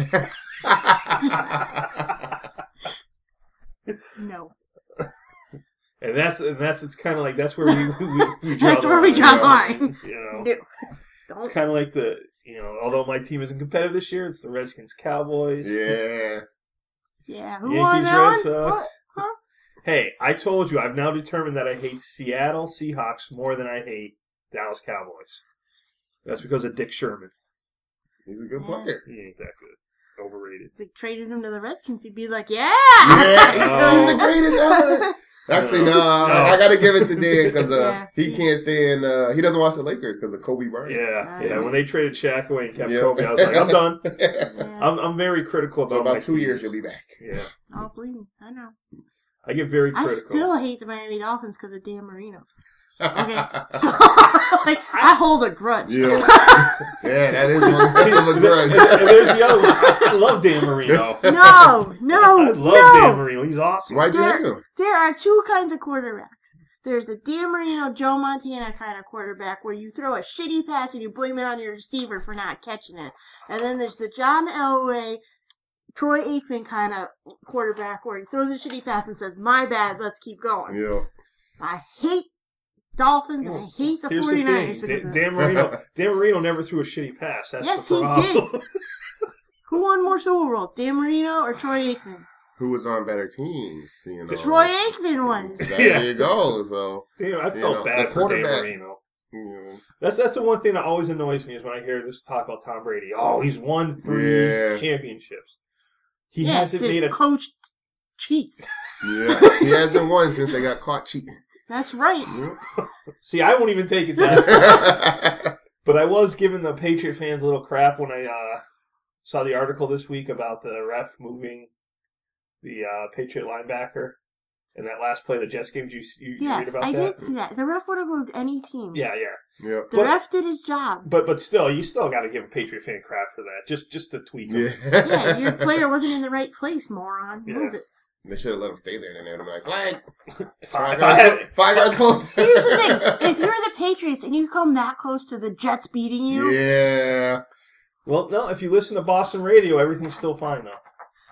S2: No.
S1: And it's kind of like that's where we draw
S2: That's where we draw the line.
S1: No. It's kind of like although my team isn't competitive this year, it's the Redskins Cowboys.
S3: Yeah.
S2: Yeah. Who won
S1: Yankees
S2: that
S1: Red
S2: one?
S1: Sox.
S2: What? Huh?
S1: Hey, I told you I've now determined that I hate Seattle Seahawks more than I hate Dallas Cowboys. That's because of Dick Sherman.
S3: He's a good player.
S1: He ain't that good. Overrated.
S2: If we traded him to the Redskins, he'd be like, yeah!
S3: Yeah! He's the greatest ever! Actually, no. I got to give it to Dan because he can't stand. He doesn't watch the Lakers because of Kobe Bryant.
S1: Yeah. When they traded Shaq away and kept Kobe, I was like, I'm done. I'm very critical about.
S3: So about 2 years, you'll be back.
S1: Yeah.
S2: Oh, believe me, I know.
S1: I get very critical.
S2: I still hate the Miami Dolphins because of Dan Marino. Okay, so I hold a grudge.
S3: Yeah, that is one of a grudge.
S1: And there's the other one. I love Dan Marino.
S2: No.
S1: I love Dan Marino. He's awesome.
S3: Why'd you hate him?
S2: There are two kinds of quarterbacks. There's a Dan Marino, Joe Montana kind of quarterback where you throw a shitty pass and you blame it on your receiver for not catching it. And then there's the John Elway, Troy Aikman kind of quarterback where he throws a shitty pass and says, "My bad, let's keep going."
S3: Yeah.
S2: I hate Dolphins. I hate the 49ers.
S1: Dan Marino never threw a shitty pass. That's
S2: yes,
S1: the problem.
S2: he did. Who won more Super Bowls, Dan Marino or Troy Aikman?
S3: Who was on better teams? You know,
S2: Troy Aikman was.
S3: There you go. So
S1: damn, I felt bad for Dan Marino.
S3: Yeah.
S1: That's the one thing that always annoys me is when I hear this talk about Tom Brady. Oh, he's won 3 championships. He hasn't made a
S2: coach cheats.
S3: Yeah, he hasn't won since they got caught cheating.
S2: That's right.
S1: See, I won't even take it that. But I was giving the Patriot fans a little crap when I saw the article this week about the ref moving the Patriot linebacker in that last play of the Jets game. Did you read about that?
S2: Yes, I did see that. The ref would have moved any team.
S1: Yeah.
S2: The ref did his job.
S1: But still, you still got to give a Patriot fan crap for that. Just to tweak him.
S2: Yeah, your player wasn't in the right place, moron. Move it.
S3: They should have let him stay there, and then they'd be like, flag.
S1: 5
S3: yards close.
S2: Here's the thing. If you're the Patriots and you come that close to the Jets beating you.
S3: Yeah.
S1: Well, no, if you listen to Boston radio, everything's still fine, though.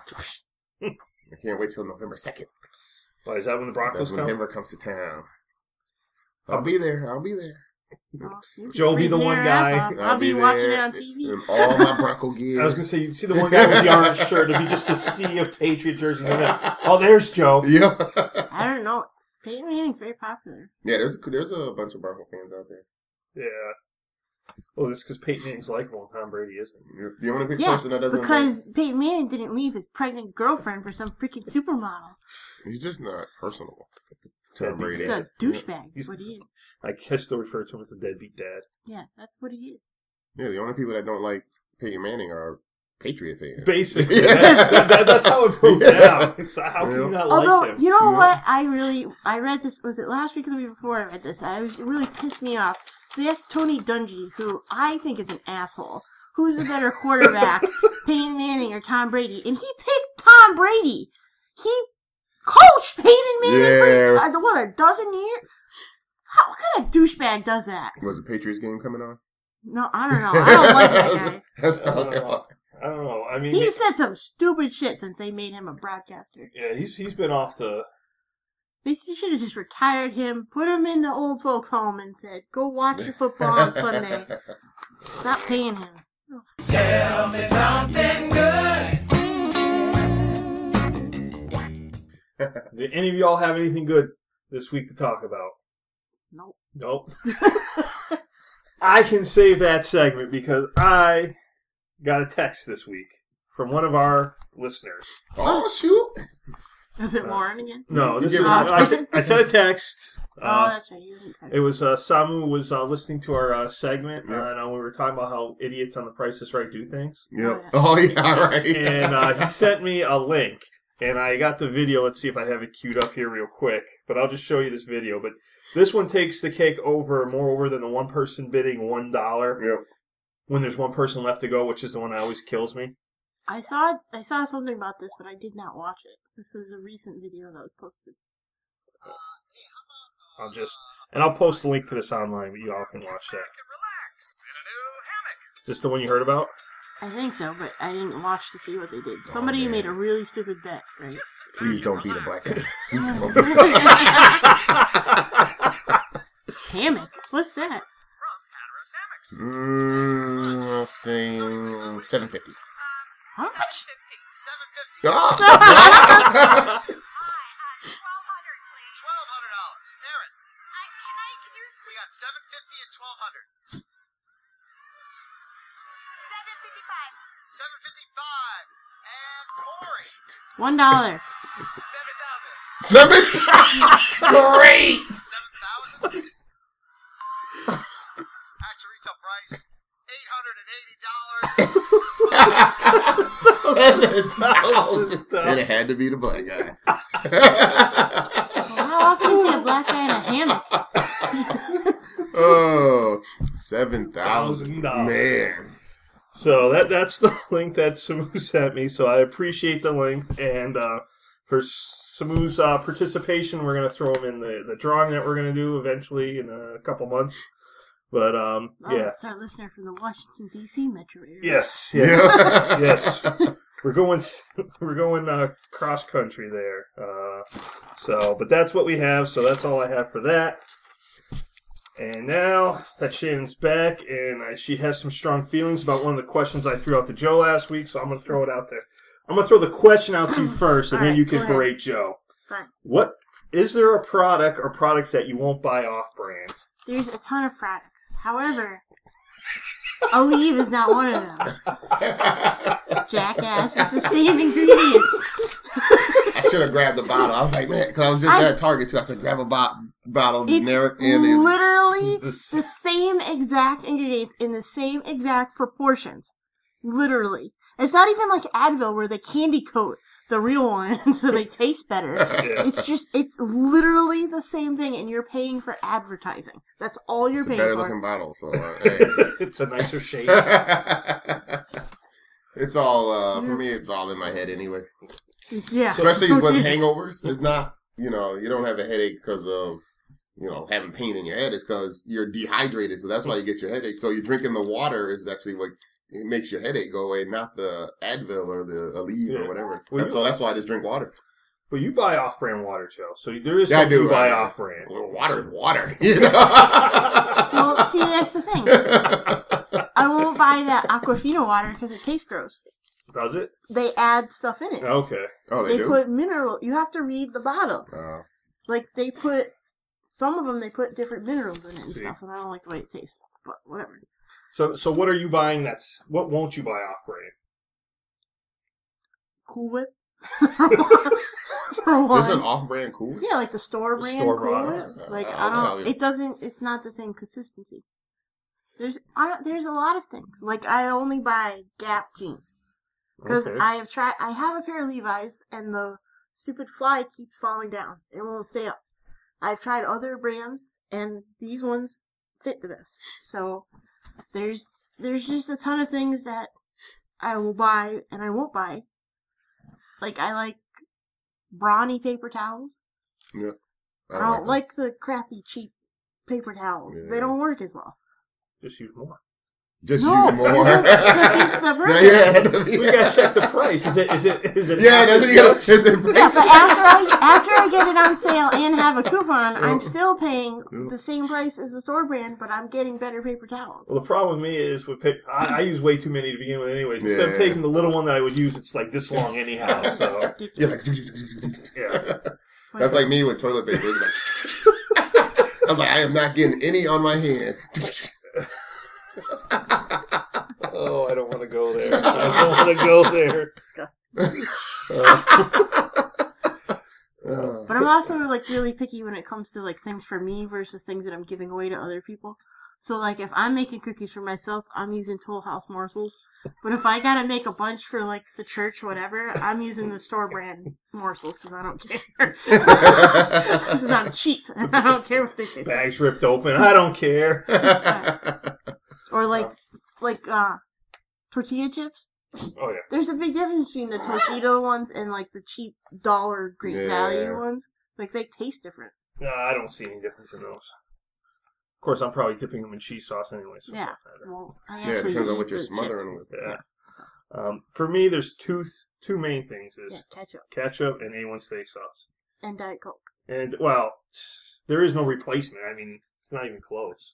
S3: I can't wait till November 2nd.
S1: Why, is that when the Broncos come?
S3: That's when Denver comes to town. I'll be there.
S1: Joe will be the one guy.
S2: I'll be watching it on TV.
S3: And all my Bronco gear.
S1: I was going to say, you see the one guy with the orange shirt. It'd be just a sea of Patriot jerseys. Oh, there's Joe.
S3: Yeah.
S2: I don't know. Peyton Manning's very popular.
S3: Yeah, there's a bunch of Bronco fans out there.
S1: Yeah. Well, that's because Peyton Manning's likable and Tom Brady isn't.
S3: The only person that doesn't
S2: because Peyton Manning didn't leave his pregnant girlfriend for some freaking supermodel.
S3: He's just not personable.
S1: Tom Brady.
S2: He's a douchebag. That's what he is.
S1: I still refer to him as the deadbeat dad.
S2: Yeah, that's what he is.
S3: Yeah, the only people that don't like Peyton Manning are Patriot fans.
S1: Basically. That's how it broke down. How can you not like him?
S2: Although, you know what? I read this, was it last week or the week before I read this? It really pissed me off. They asked Tony Dungy, who I think is an asshole, who's a better quarterback, Peyton Manning or Tom Brady? And he picked Tom Brady. He coached Peyton Manning for, a dozen years? What kind of douchebag does that?
S3: Was the Patriots game coming on?
S2: No, I don't know. I don't like that guy.
S1: I don't know. I mean,
S2: he said some stupid shit since they made him a broadcaster.
S1: Yeah, he's been off the...
S2: They should have just retired him, put him in the old folks' home, and said, "Go watch your football on Sunday." Stop paying him.
S4: Tell me something good.
S1: Did any of y'all have anything good this week to talk about? Nope. I can save that segment because I got a text this week from one of our listeners.
S3: Oh, shoot.
S2: Is it Warren again?
S1: No, this is I sent a text.
S2: That's right.
S1: It was Samu was listening to our segment, and we were talking about how idiots on The Price is Right do things.
S3: Yep. Oh, yeah, right.
S1: And he sent me a link, and I got the video. Let's see if I have it queued up here real quick. But I'll just show you this video. But this one takes the cake more over than the one person bidding $1.
S3: Yep.
S1: When there's one person left to go, which is the one that always kills me.
S2: I saw something about this, but I did not watch it. This was a recent video that was posted.
S1: I'll post the link to this online, but you all can watch that. Is this the one you heard about?
S2: I think so, but I didn't watch to see what they did. Somebody made a really stupid bet, right?
S3: Please don't beat a black guy. Please don't
S2: beat Hammock? What's that?
S3: Let's say $750.
S2: How much?
S5: $750. $1,200, Aaron. We got $750 and $1,200. $755. And Corey.
S2: $1.
S3: $7,000. Great.
S5: $7,000. Actual retail price $880.
S3: And it had to be the black guy.
S2: How often do you see a black guy in a hammock?
S3: Oh, $7,000. Man.
S1: So that's the link that Samu sent me. So I appreciate the link. And for Samu's participation, we're going to throw him in the drawing that we're going to do eventually in a couple months. But, yeah.
S2: It's our listener from the Washington, D.C. metro area.
S1: Yes. Yes. we're going cross country there. But that's what we have. So that's all I have for that. And now that Shannon's back, and she has some strong feelings about one of the questions I threw out to Joe last week, so I'm going to throw it out there. I'm going to throw the question out to you first, and then you can berate Joe.
S2: Fine.
S1: What is there a product or products that you won't buy off-brand?
S2: There's a ton of products. However, Aleve is not one of them. Jackass, it's the same ingredients.
S3: I should have grabbed the bottle. I was like, man, because I was just at Target too. I said, grab a bottle, generic, and then
S2: literally the same exact ingredients in the same exact proportions. Literally. It's not even like Advil where they candy coat the real one so they taste better.
S1: Yeah.
S2: It's literally the same thing, and you're paying for advertising. That's all you're paying for.
S3: It's a better looking bottle, so hey.
S1: It's a nicer shape.
S3: It's all, for me, it's all in my head anyway.
S2: Yeah.
S3: Especially with hangovers. It's not, you don't have a headache because of, having pain in your head. It's because you're dehydrated, so that's why you get your headache. So you're drinking the water is actually what it makes your headache go away, not the Advil or the Aleve or whatever.
S1: Well,
S3: so that's why I just drink water.
S1: Well, you buy off-brand water, Joe. So there is something you buy off-brand.
S3: Well, water is water,
S2: Well, see, that's the thing. I won't buy that Aquafina water because it tastes gross.
S1: Does it?
S2: They add stuff in it.
S1: Okay.
S3: Oh,
S2: they
S3: do?
S2: put mineral. You have to read the bottle. Like they put some of them. They put different minerals in it and stuff, and I don't like the way it tastes. But whatever.
S1: So what are you buying? What won't you buy off-brand?
S2: Cool Whip. For one.
S3: There's an off-brand Cool Whip?
S2: Yeah, like the store brand
S1: Store
S2: Cool
S1: brand.
S2: Whip. Like I don't. It doesn't. It's not the same consistency. There's a lot of things. Like I only buy Gap jeans. Because
S1: Okay.
S2: I have a pair of Levi's, and the stupid fly keeps falling down. It won't stay up. I've tried other brands, and these ones fit the best. So, there's just a ton of things that I will buy, and I won't buy. Like, I like Brawny paper towels.
S3: Yeah.
S2: I don't like the crappy, cheap paper towels. Yeah. They don't work as well.
S1: Just use more.
S3: Use more.
S2: It's the purpose.
S3: Yeah,
S1: we gotta check the price. Is it?
S3: Yeah, that's what you gotta. Is it?
S2: Yeah, but after I get it on sale and have a coupon, I'm still paying the same price as the store brand, but I'm getting better paper towels.
S1: Well, the problem with me is with paper, I use way too many to begin with, anyways. Instead of taking the little one that I would use, it's like this long anyhow. So
S3: yeah, that's like me with toilet paper. It's like, I was like, I am not getting any on my hand.
S1: Oh, I don't want to go there.
S2: But I'm also like really picky when it comes to like things for me versus things that I'm giving away to other people. So like if I'm making cookies for myself, I'm using Toll House morsels. But if I gotta make a bunch for like the church, whatever, I'm using the store brand morsels because I don't care. Because I'm cheap and I don't care what they taste.
S1: Bags ripped open. I don't care.
S2: Or like tortilla chips.
S1: Oh yeah.
S2: There's a big difference between the Tostito ones and like the cheap dollar Great Value ones. Like they taste different.
S1: No, I don't see any difference in those. Of course, I'm probably dipping them in cheese sauce anyway. So
S2: yeah. Well, I
S3: it depends on what you're smothering with.
S1: Yeah. For me, there's two main things: is
S2: ketchup
S1: and A1 steak sauce,
S2: and Diet Coke.
S1: And well, there is no replacement. I mean, it's not even close.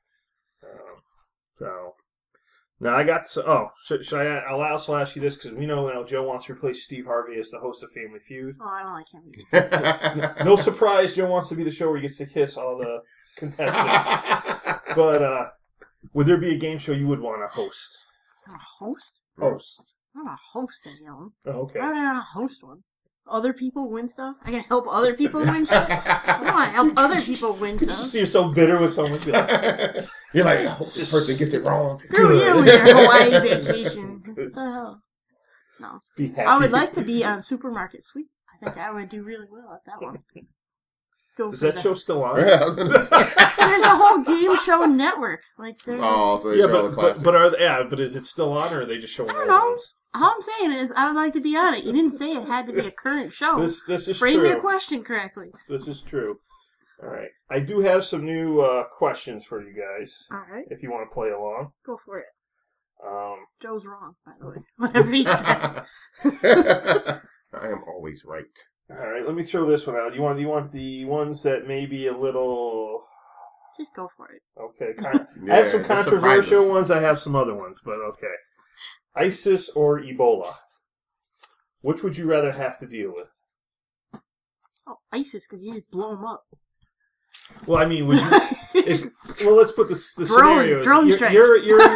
S1: So now I got. Should I? I'll also ask you this because we know now Joe wants to replace Steve Harvey as the host of Family Feud.
S2: Oh, I don't like him.
S1: No surprise, Joe wants to be the show where he gets to kiss all the contestants. But would there be a game show you would want to host?
S2: A host?
S1: Host.
S2: I'm not a host anymore.
S1: Oh, okay.
S2: Why would I not host one? Other people win stuff? I can help other people win stuff? I want to help other people win stuff.
S1: You see you're so bitter with someone.
S3: You're like, I hope this person gets it wrong.
S2: Screw you with your Hawaii vacation. What the hell? No.
S1: Be happy.
S2: I would like to be on Supermarket Sweep. I think I would do really well at that one.
S1: Is that show still on?
S3: Yeah, I was gonna say.
S2: There's a whole game show network. Like, there's
S3: so they show the classics.
S1: But is it still on, or are they just showing?
S2: I don't know. All I'm saying is, I would like to be on it. You didn't say it had to be a current show.
S1: This is
S2: Frame
S1: true.
S2: your question correctly.
S1: This is true. All right. I do have some new questions for you guys.
S2: All right.
S1: If you want to play along.
S2: Go for it. Joe's wrong, by the way. Whatever he says.
S3: I am always right.
S1: All right, let me throw this one out. You want the ones that may be a little...
S2: Just go for it.
S1: Okay. I have some controversial ones. I have some other ones, but okay. ISIS or Ebola? Which would you rather have to deal with?
S2: Oh, ISIS, because you just blow them up.
S1: Well, I mean, would you... let's put the scenarios.
S2: Drone strike.
S1: You're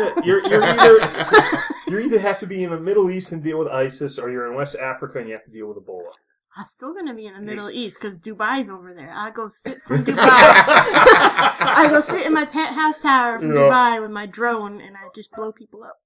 S1: either have to be in the Middle East and deal with ISIS, or you're in West Africa and you have to deal with Ebola.
S2: I'm still going to be in the Middle East because Dubai's over there. I go sit from Dubai. I go sit in my penthouse tower from Dubai with my drone and I just blow people up.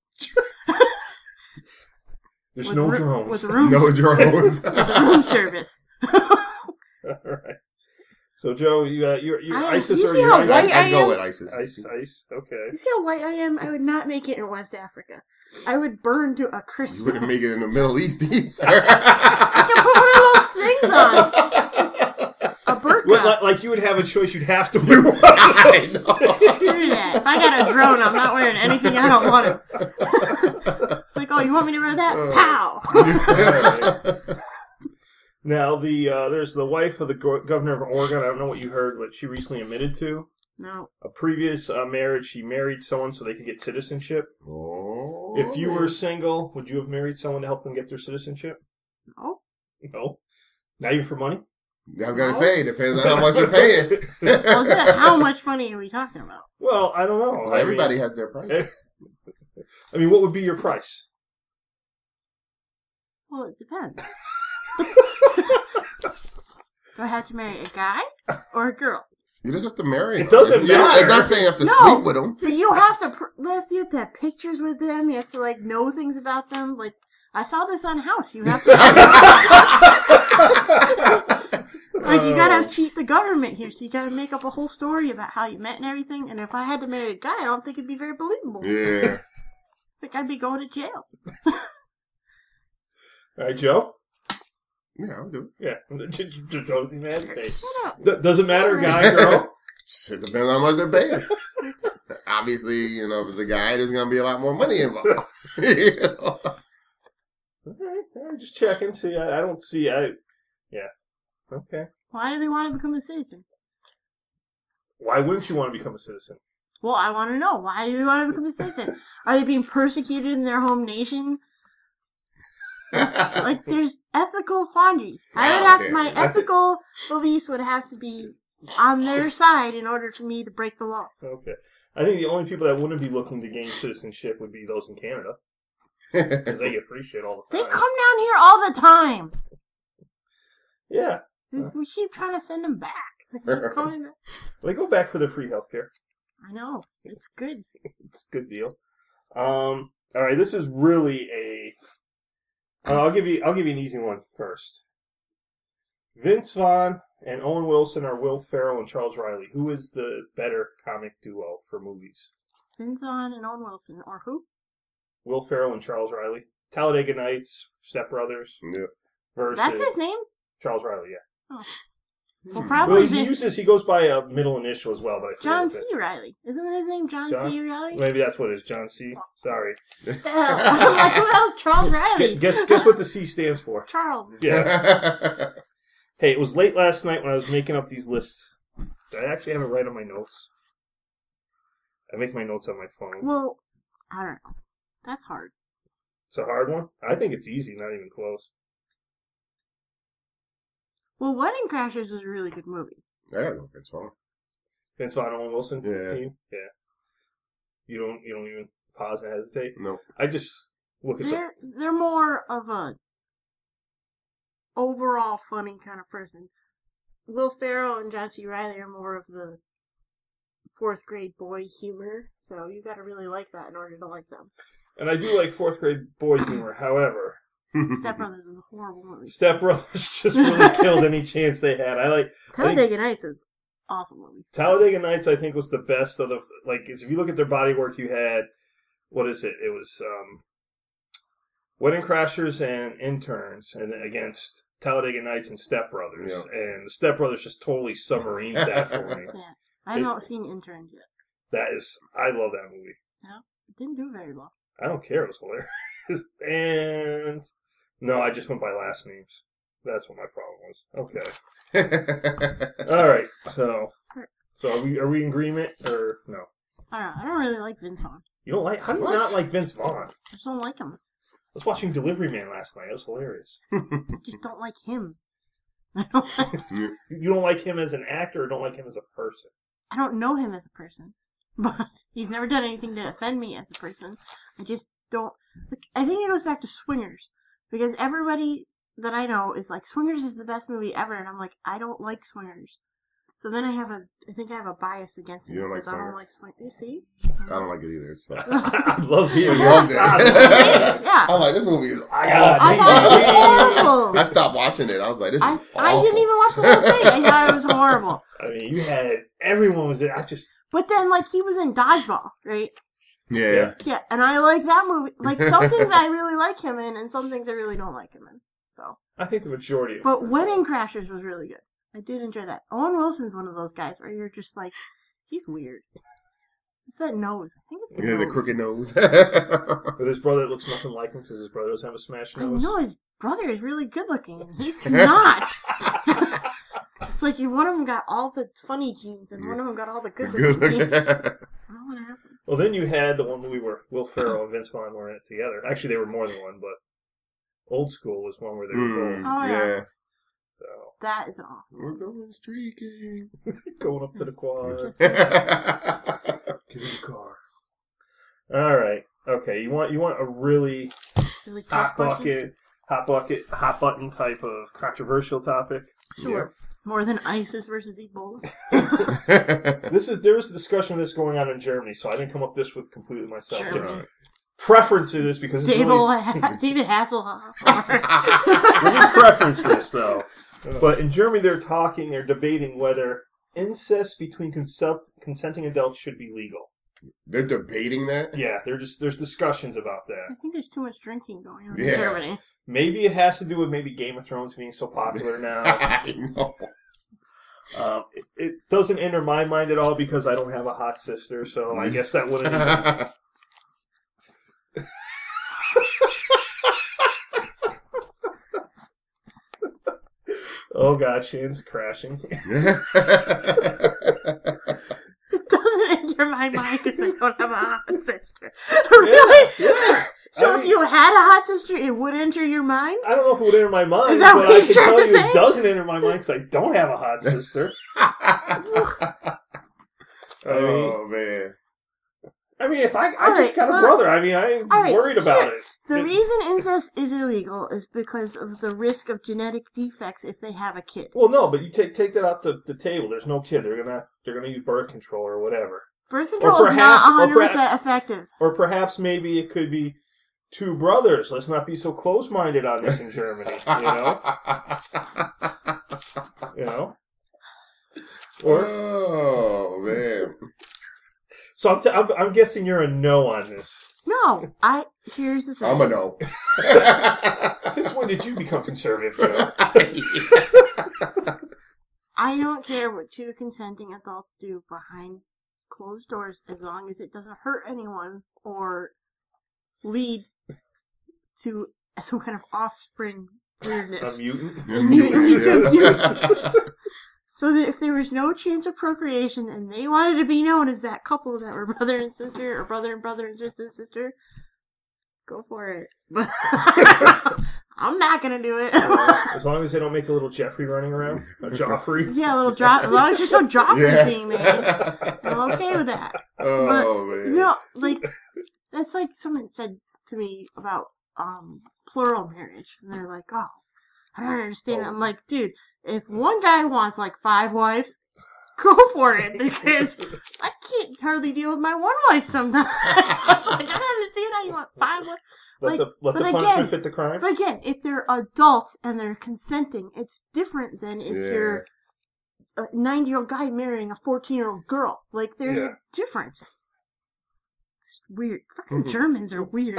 S1: There's no drones.
S2: With room
S3: No drones.
S2: with room service.
S1: All right. So, Joe, you got your ISIS or
S2: see
S1: your
S2: how
S1: ISIS?
S2: white
S3: I'd go with ISIS.
S1: Ice. Okay.
S2: You see how white I am? I would not make it in West Africa. I would burn to a crisp.
S3: You wouldn't make it in the Middle East either.
S2: I can put one of those things on. A burqa.
S1: Well, like you would have a choice. You'd have to wear one of those.
S2: Screw that. If I got a drone, I'm not wearing anything I don't want to. It's like, oh, you want me to wear that? Pow!
S1: Now, there's the wife of the governor of Oregon. I don't know what you heard, but she recently admitted to.
S2: No.
S1: A previous marriage, she married someone so they could get citizenship.
S3: Oh.
S1: If you were single, would you have married someone to help them get their citizenship?
S2: No.
S1: No. Not even for money?
S3: I was going to say, depends on how much they're paying.
S2: Well, how much money are we talking about?
S1: Well, I don't know.
S3: Well, everybody has their price.
S1: I mean, what would be your price?
S2: Well, it depends. Do I have to marry a guy or a girl?
S3: You just have to marry him.
S1: It doesn't matter.
S3: It's not saying you have to sleep with him.
S2: But you have to you have to have pictures with them. You have to like know things about them. Like I saw this on House. You have to like you gotta cheat the government here. So you gotta make up a whole story about how you met and everything. And if I had to marry a guy, I don't think it'd be very believable.
S3: Yeah.
S2: I think I'd be going to jail.
S1: All right, Joe?
S3: Yeah, I'll do it.
S1: Yeah. Josie Man's face.
S2: Shut up.
S1: Does it matter, guy, girl?
S3: It depends on how much they're paying. Obviously, if it's a guy, there's going to be a lot more money involved.
S1: All right, just checking. See, I don't see. Yeah. Okay.
S2: Why do they want to become a citizen?
S1: Why wouldn't you want to become a citizen?
S2: Well, I want to know. Why do they want to become a citizen? Are they being persecuted in their home nation? Like, there's ethical quandaries. My ethical beliefs would have to be on their side in order for me to break the law.
S1: Okay. I think the only people that wouldn't be looking to gain citizenship would be those in Canada. Because they get free shit all the
S2: They
S1: time.
S2: come down here all the time.
S1: Yeah.
S2: We keep trying to send them back. They keep coming back.
S1: They go back for their free healthcare.
S2: I know. It's good.
S1: It's a good deal. All right, this is really a... I'll give you an easy one first. Vince Vaughn and Owen Wilson are Will Ferrell and Charles Riley. Who is the better comic duo for movies?
S2: Vince Vaughn and Owen Wilson. Or who?
S1: Will Ferrell and Charles Riley. Talladega Nights, Step Brothers.
S3: Yeah.
S1: Versus
S2: That's his name?
S1: Charles Riley, yeah.
S2: Oh. Well, probably
S1: Well, he goes by a middle initial as well, but I forget
S2: John
S1: what
S2: C. Riley. Isn't his name John C. Riley?
S1: Maybe that's what it is, John C. Sorry.
S2: I'm like, who else? Charles Riley.
S1: Guess what the C stands for?
S2: Charles.
S1: Yeah. Hey, it was late last night when I was making up these lists. I actually have it right on my notes. I make my notes on my phone.
S2: Well, I don't know. That's hard.
S1: It's a hard one? I think it's easy, not even close.
S2: Well, Wedding Crashers was a really good movie.
S3: I don't know if it's fun.
S1: Vince Vaughn, Owen Wilson
S3: Yeah.
S1: team? Yeah. You don't even pause and hesitate?
S3: No.
S1: I just look at
S2: They're more of a overall funny kind of person. Will Ferrell and John C. Riley are more of the fourth grade boy humor, so you gotta really like that in order to like them.
S1: And I do like fourth grade boy humor, however.
S2: Step Brothers is a horrible movie.
S1: Step Brothers just really killed any chance they had.
S2: Talladega Nights is awesome movie.
S1: Talladega Nights, I think, was the best of the... Like, if you look at their body work, you had... What is it? It was Wedding Crashers and Interns, and then against Talladega Nights and Step Brothers.
S3: Yeah.
S1: And the Step Brothers just totally submarines that for me.
S2: Yeah. I haven't seen Interns yet.
S1: That is... I love that movie.
S2: No, it didn't do very well.
S1: I don't care. It was hilarious. And no, I just went by last names. That's what my problem was. Okay. All right. So are we in agreement or no?
S2: I don't really like Vince Vaughn.
S1: You don't like? How do you
S3: What?
S1: not like Vince Vaughn?
S2: I just don't like him.
S1: I was watching Delivery Man last night. It was hilarious.
S2: I just don't like him. I don't like,
S1: You don't like him as an actor or don't like him as a person?
S2: I don't know him as a person. But he's never done anything to offend me as a person. I just don't... Like, I think it goes back to Swingers. Because everybody that I know is like, Swingers is the best movie ever. And I'm like, I don't like Swingers. So then I think I have a bias against him.
S3: You don't like
S2: because I don't
S3: Swingers?
S2: like Swingers. You see?
S3: I don't like it either. So
S1: I love
S3: he
S1: Swingers.
S3: loves it.
S2: Yeah.
S3: I'm like, this movie is
S1: I got
S2: I
S3: awful.
S2: thought it was horrible.
S3: I stopped watching it. I was like, this is awful.
S2: I didn't even watch the whole thing. I thought it was horrible.
S1: I mean, you had everyone was in.
S2: But then, like, he was in Dodgeball, right?
S3: Yeah.
S2: Yeah, and I like that movie. Like, some things I really like him in, and some things I really don't like him in. So,
S1: I think the majority of
S2: but Wedding Crashers was really good. I did enjoy that. Owen Wilson's one of those guys where you're just like, he's weird. It's that nose. I think it's the
S3: Yeah,
S2: nose.
S3: the crooked nose.
S1: With his brother that looks nothing like him because his brother doesn't have a smashed
S2: I
S1: nose.
S2: know his brother is really good looking, and he's not. It's like one of them got all the funny genes, and one of them got all the good looking genes. I don't know what happened.
S1: Well, then you had the one movie where Will Ferrell and Vince Vaughn were in it together. Actually, they were more than one, but Old School was one where they were both.
S2: Oh, yeah.
S3: Yeah.
S1: So,
S2: That is awesome.
S3: We're going streaking.
S1: going up to the quad.
S2: Just-
S1: Get in the car. All right. Okay. You want a really
S2: really tough question.
S1: hot button type of controversial topic?
S2: Sure. More than ISIS versus Ebola.
S1: There was a discussion of this going on in Germany, so I didn't come up with this with completely myself.
S2: Germany.
S1: Preference to this because it's really,
S2: David Hasselhoff.
S1: we preference this though. But in Germany, they're debating whether incest between consenting adults should be legal.
S3: They're debating that?
S1: Yeah, there's discussions about
S2: I
S1: that.
S2: think there's too much drinking going on
S3: Yeah.
S2: in Germany.
S1: Maybe it has to do with maybe Game of Thrones being so popular now.
S3: I know.
S1: It doesn't enter my mind at all because I don't have a hot sister, so I guess that wouldn't. Oh god, Shane's crashing.
S2: It doesn't enter my mind because I don't have a hot sister. Really?
S1: Yeah.
S2: So
S1: I
S2: if
S1: mean,
S2: you had a hot sister, it would enter your mind?
S1: I don't know if it would enter my mind,
S2: Is that
S1: but
S2: what
S1: I
S2: you're
S1: can
S2: trying
S1: tell
S2: to
S1: you
S2: say?
S1: it doesn't enter my mind because I don't have a hot sister.
S3: Oh, man.
S1: I mean, if I
S2: All
S1: just
S2: right,
S1: got a
S2: look.
S1: brother, I mean, I ain't
S2: All right,
S1: worried about it.
S2: The reason incest is illegal is because of the risk of genetic defects if they have a kid.
S1: Well, no, but you take that out the table. There's no kid. They're gonna use birth control or whatever.
S2: Birth control is not 100% effective.
S1: Or perhaps maybe it could be two brothers. Let's not be so close-minded on this in Germany. You know. Or
S3: Oh, man.
S1: so I'm guessing you're a no on this.
S2: No, here's the thing.
S3: I'm a no.
S1: Since when did you become conservative, Joe?
S2: I don't care what two consenting adults do behind closed doors as long as it doesn't hurt anyone or lead to some kind of offspring
S1: A
S2: weirdness.
S1: mutant?
S2: So that if there was no chance of procreation and they wanted to be known as that couple that were brother and sister or brother and sister and sister, go for it. But I'm not gonna do it.
S1: As long as they don't make a little Jeffrey running around, a Joffrey.
S2: Yeah, a little drop. As long as there's no Joffrey
S3: Yeah.
S2: being made, I'm okay with that.
S3: Oh, man.
S2: No, like that's like someone said to me about plural marriage, and they're like, "Oh, I don't understand." I'm like, "Dude, if one guy wants like 5 wives, go for it because I can't hardly deal with my one wife sometimes." So it's like I don't understand how you want 5 wives.
S1: Let the
S2: but
S1: punishment
S2: again-
S1: fit the crime.
S2: But again, if they're adults and they're consenting, it's different than if
S3: Yeah.
S2: you're a 90-year-old guy marrying a 14-year-old girl. Like, there's
S1: Yeah.
S2: a difference. It's weird. Fucking Germans are weird.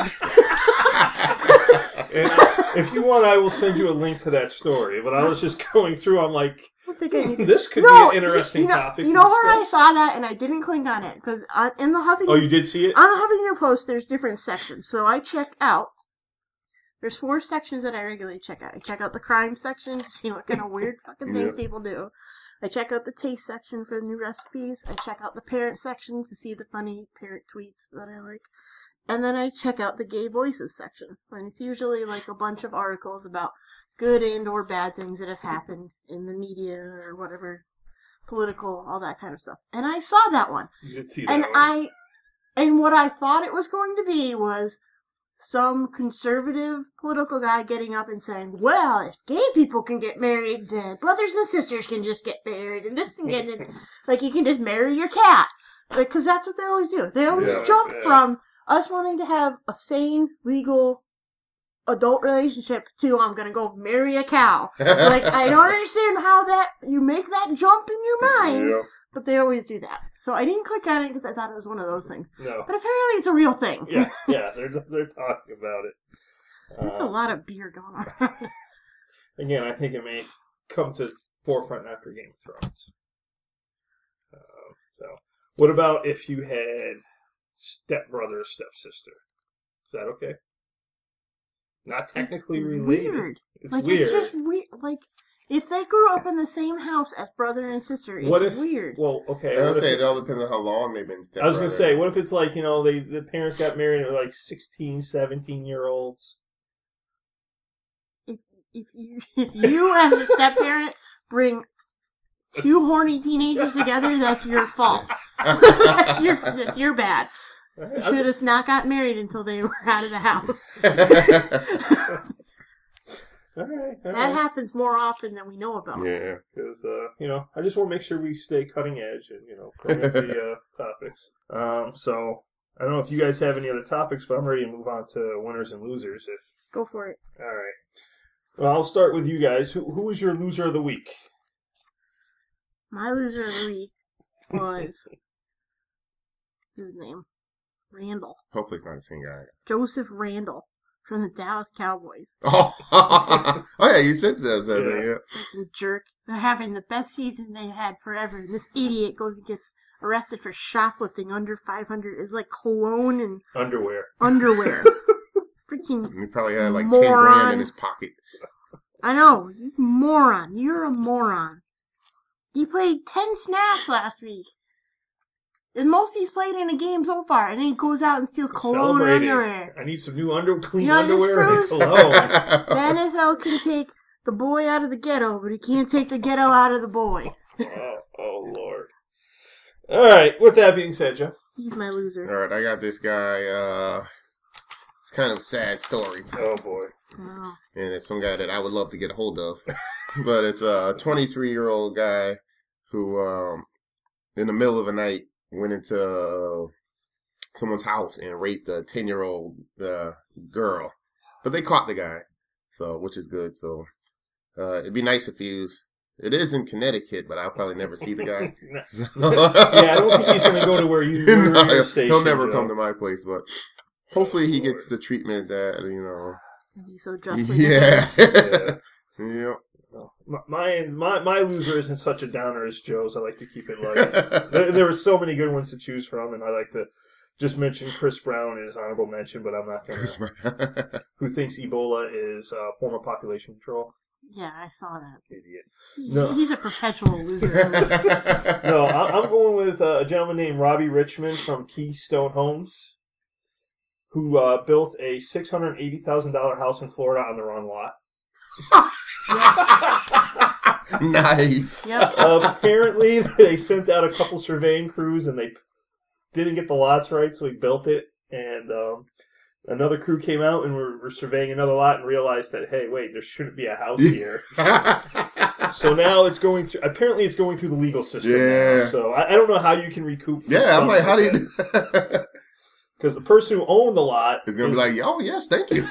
S1: And if you want, I will send you a link to that story. But I was just going through. I'm like, this could be an interesting topic.
S2: You know where I saw that and I didn't click on it because in the Huffington.
S1: Oh, you did see it?
S2: On the Huffington Post, there's different sections. So I check out. There's 4 sections that I regularly check out. I check out the crime section to see what kind of weird fucking things people do. I check out the taste section for the new recipes. I check out the parent section to see the funny parent tweets that I like. And then I check out the gay voices section. And it's usually like a bunch of articles about good and or bad things that have happened in the media or whatever, political, all that kind of stuff. And I saw that one.
S1: You did see that one.
S2: And what I thought it was going to be was some conservative political guy getting up and saying, well, if gay people can get married, then brothers and sisters can just get married, and this can get like, you can just marry your cat. Like, because that's what they always do. They always jump from us wanting to have a sane, legal, adult relationship to, I'm gonna go marry a cow. Like, I don't understand how you make that jump in your mind, but they always do that. So I didn't click on it because I thought it was one of those things.
S1: No.
S2: But apparently it's a real thing.
S1: Yeah, they're talking about it.
S2: There's a lot of beer going on.
S1: Again, I think it may come to forefront after Game of Thrones. So, what about if you had stepbrother or stepsister? Is that okay? Not technically related.
S2: Weird.
S1: It's
S2: like,
S1: weird.
S2: It's just weird. Like, if they grew up in the same house as brother and sister, it's weird.
S1: Well, okay.
S3: I would say it all depends on how long they've been stepbrothers.
S1: I was going to say, what if it's like, the parents got married and they're like 16, 17-year-olds?
S2: If you as a step-parent bring 2 horny teenagers together, that's your fault. that's your bad. You should have just not got married until they were out of the house.
S1: All right.
S2: That happens more often than we know about.
S3: Yeah.
S1: Because, I just want to make sure we stay cutting edge and, promote the topics. So, I don't know if you guys have any other topics, but I'm ready to move on to winners and losers.
S2: Go for it.
S1: All right. Well, I'll start with you guys. Who was your loser of the week?
S2: My loser of the week was... what's his name? Randall.
S3: Hopefully it's not the same guy.
S2: Joseph Randall. From the Dallas Cowboys.
S3: Oh, yeah, you said that. Yeah.
S2: Jerk. They're having the best season they had forever. And this idiot goes and gets arrested for shoplifting under $500. It's like cologne and...
S1: Underwear.
S2: Freaking
S3: He probably had like
S2: moron.
S3: 10 grand in his pocket.
S2: I know. You moron. You're a moron. He played 10 snaps last week. The most he's played in a game so far, and then he goes out and steals cologne and underwear.
S1: I need some new clean
S2: this
S1: underwear and
S2: proves
S1: cologne.
S2: The NFL can take the boy out of the ghetto, but he can't take the ghetto out of the boy.
S1: Oh, Lord. All right, with that being said, Jeff.
S2: He's my loser.
S3: All right, I got this guy. It's kind of a sad story.
S1: Oh, boy.
S2: Oh.
S3: And it's some guy that I would love to get a hold of. But it's a 23-year-old guy who, in the middle of the night, went into someone's house and raped a 10-year-old girl. But they caught the guy, which is good. So it'd be nice if it is in Connecticut, but I'll probably never see the guy.
S1: Yeah, I don't think he's going to go to where you your station.
S3: He'll never come to my place, but hopefully he gets the treatment that,
S2: He's so justly
S3: Yeah. Yeah.
S1: My loser isn't such a downer as Joe's. I like to keep it light. There were so many good ones to choose from, and I like to just mention Chris Brown as honorable mention, but I'm not going to. Who thinks Ebola is a form of population control?
S2: Yeah, I saw that.
S1: Idiot.
S2: He's a perpetual loser.
S1: No, I'm going with a gentleman named Robbie Richmond from Keystone Homes, who built a $680,000 house in Florida on the wrong lot.
S3: Nice.
S2: Yep.
S1: Apparently, they sent out a couple surveying crews and they didn't get the lots right, so he built it. And another crew came out and were surveying another lot and realized that, hey, wait, there shouldn't be a house here. So now it's going through. Apparently, it's going through the legal system.
S3: Yeah.
S1: Now, so I don't know how you can recoup.
S3: Yeah, I'm like, how do you do?
S1: Because the person who owned the lot
S3: is going to be like, oh yes, thank you.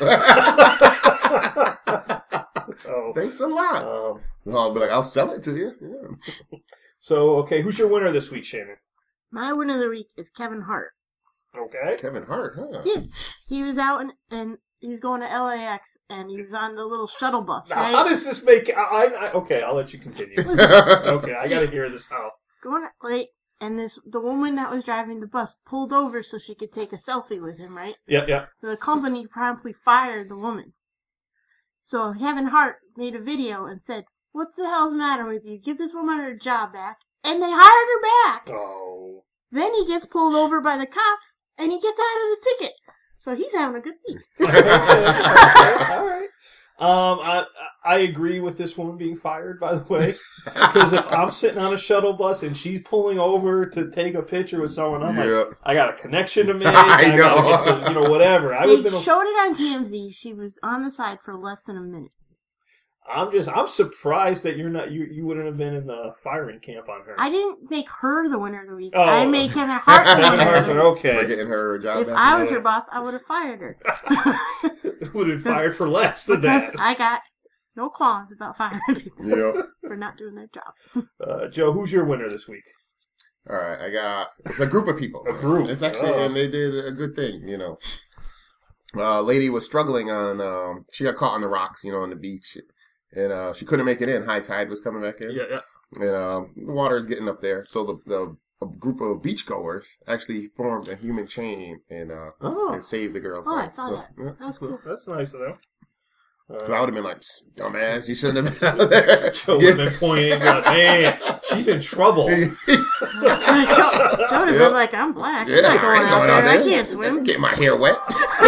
S1: So,
S3: thanks a lot. I'll be like, I'll sell it to you. Yeah.
S1: So, okay, who's your winner this week, Shannon?
S2: My winner of the week is Kevin Hart.
S1: Okay.
S3: Kevin Hart, huh?
S2: Yeah. He was out and he was going to LAX and he was on the little shuttle bus,
S1: Now,
S2: right?
S1: how does this make... okay, I'll let you continue. Okay, I gotta hear this out.
S2: Going right, and the woman that was driving the bus pulled over so she could take a selfie with him, right?
S1: Yeah.
S2: The company promptly fired the woman. So Kevin Hart made a video and said, "What the hell's the matter with you? Give this woman her job back." And they hired her back.
S1: Oh.
S2: Then he gets pulled over by the cops and he gets out of the ticket. So he's having a good week.
S1: All right. I agree with this woman being fired, by the way, because if I'm sitting on a shuttle bus and she's pulling over to take a picture with someone, I'm like, I got a connection to make. I gotta get to, whatever.
S2: They showed it on TMZ. She was on the side for less than a minute.
S1: I'm surprised that you wouldn't have been in the firing camp on her.
S2: I didn't make her the winner of the week.
S1: Oh.
S2: I made Kevin Hart the winner.
S1: Kevin Hart's okay.
S3: For getting her job
S2: If
S3: back.
S2: I was her boss, I would have fired her.
S1: Would have been fired for less than
S2: Because
S1: that.
S2: I got no qualms about firing people
S3: Yep.
S2: for not doing their job.
S1: Joe, who's your winner this week?
S3: All right, it's a group of people.
S1: A group.
S3: It's actually, and they did a good thing, lady was struggling on, she got caught on the rocks, on the beach, and she couldn't make it in. High tide was coming back in.
S1: Yeah.
S3: And the water is getting up there, so a group of beachgoers actually formed a human chain and saved the girl's life.
S2: I saw that.
S3: Yeah,
S2: That was cool.
S1: That's nice of them.
S3: Cause I would have been like, dumbass, you shouldn't have been out there.
S1: Joe would have been pointing like, man, she's in trouble.
S2: Joe would have been like, "I'm black.
S3: Yeah,
S2: I'm not going out there. I can't
S3: I
S2: swim."
S3: get my hair wet.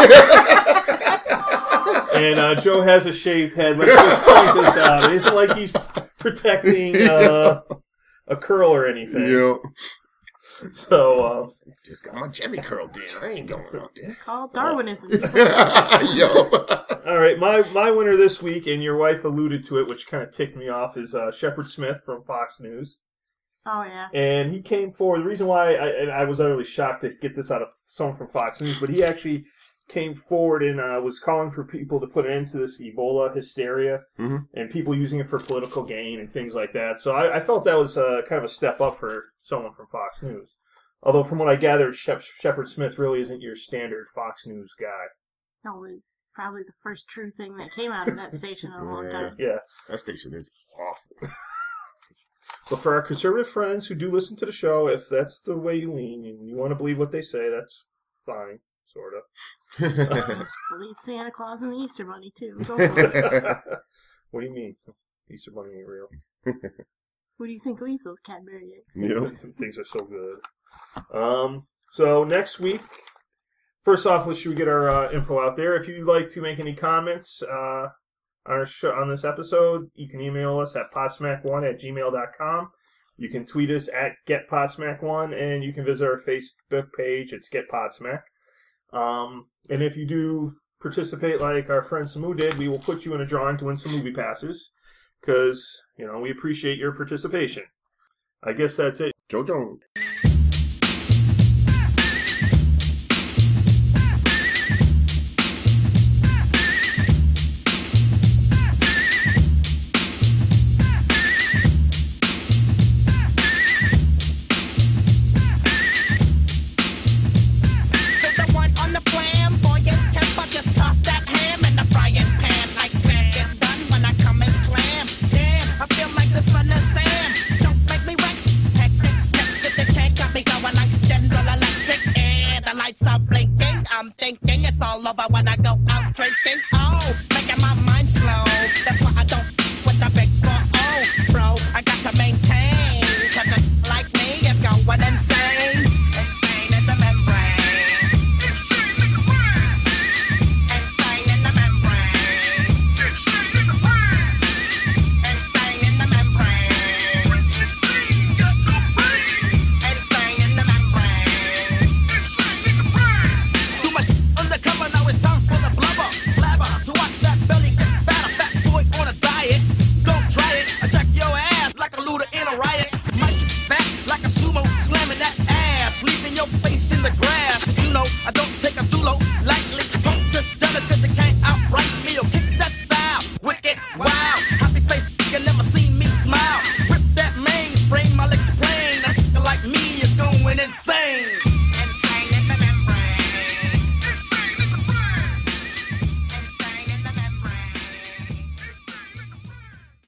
S1: And Joe has a shaved head. Let's just point this out. It isn't like he's protecting a curl or anything.
S3: Yep.
S1: So,
S3: Just got my Jimmy curl in. I ain't going out there.
S2: Called Darwinism.
S3: Yo.
S1: all right, my winner this week, and your wife alluded to it, which kind of ticked me off, is Shepard Smith from Fox News.
S2: Oh, yeah.
S1: And he came forward. The reason why I was utterly shocked to get this out of someone from Fox News, but he actually came forward and was calling for people to put an end to this Ebola hysteria and people using it for political gain and things like that. So I felt that was kind of a step up for someone from Fox News. Although from what I gathered, Shepard Smith really isn't your standard Fox News guy.
S2: No, it's probably the first true thing that came out of that station in a long time.
S1: Yeah.
S3: That station is awful.
S1: But for our conservative friends who do listen to the show, if that's the way you lean and you want to believe what they say, that's fine, sort of.
S2: Believe Santa Claus and the Easter Bunny, too. Go for it.
S1: What do you mean? Easter Bunny ain't real.
S2: Who do you think leaves those Cadbury eggs?
S3: Yep.
S1: Some things are so good. So next week, first off, should we get our info out there? If you'd like to make any comments on our show, on this episode, you can email us at podsmack1@gmail.com. You can tweet us at getpodsmack1, and you can visit our Facebook page. It's Get Podsmack. And if you do participate like our friend Samu did, we will put you in a drawing to win some movie passes because, we appreciate your participation. I guess that's it.
S3: Joe Jones.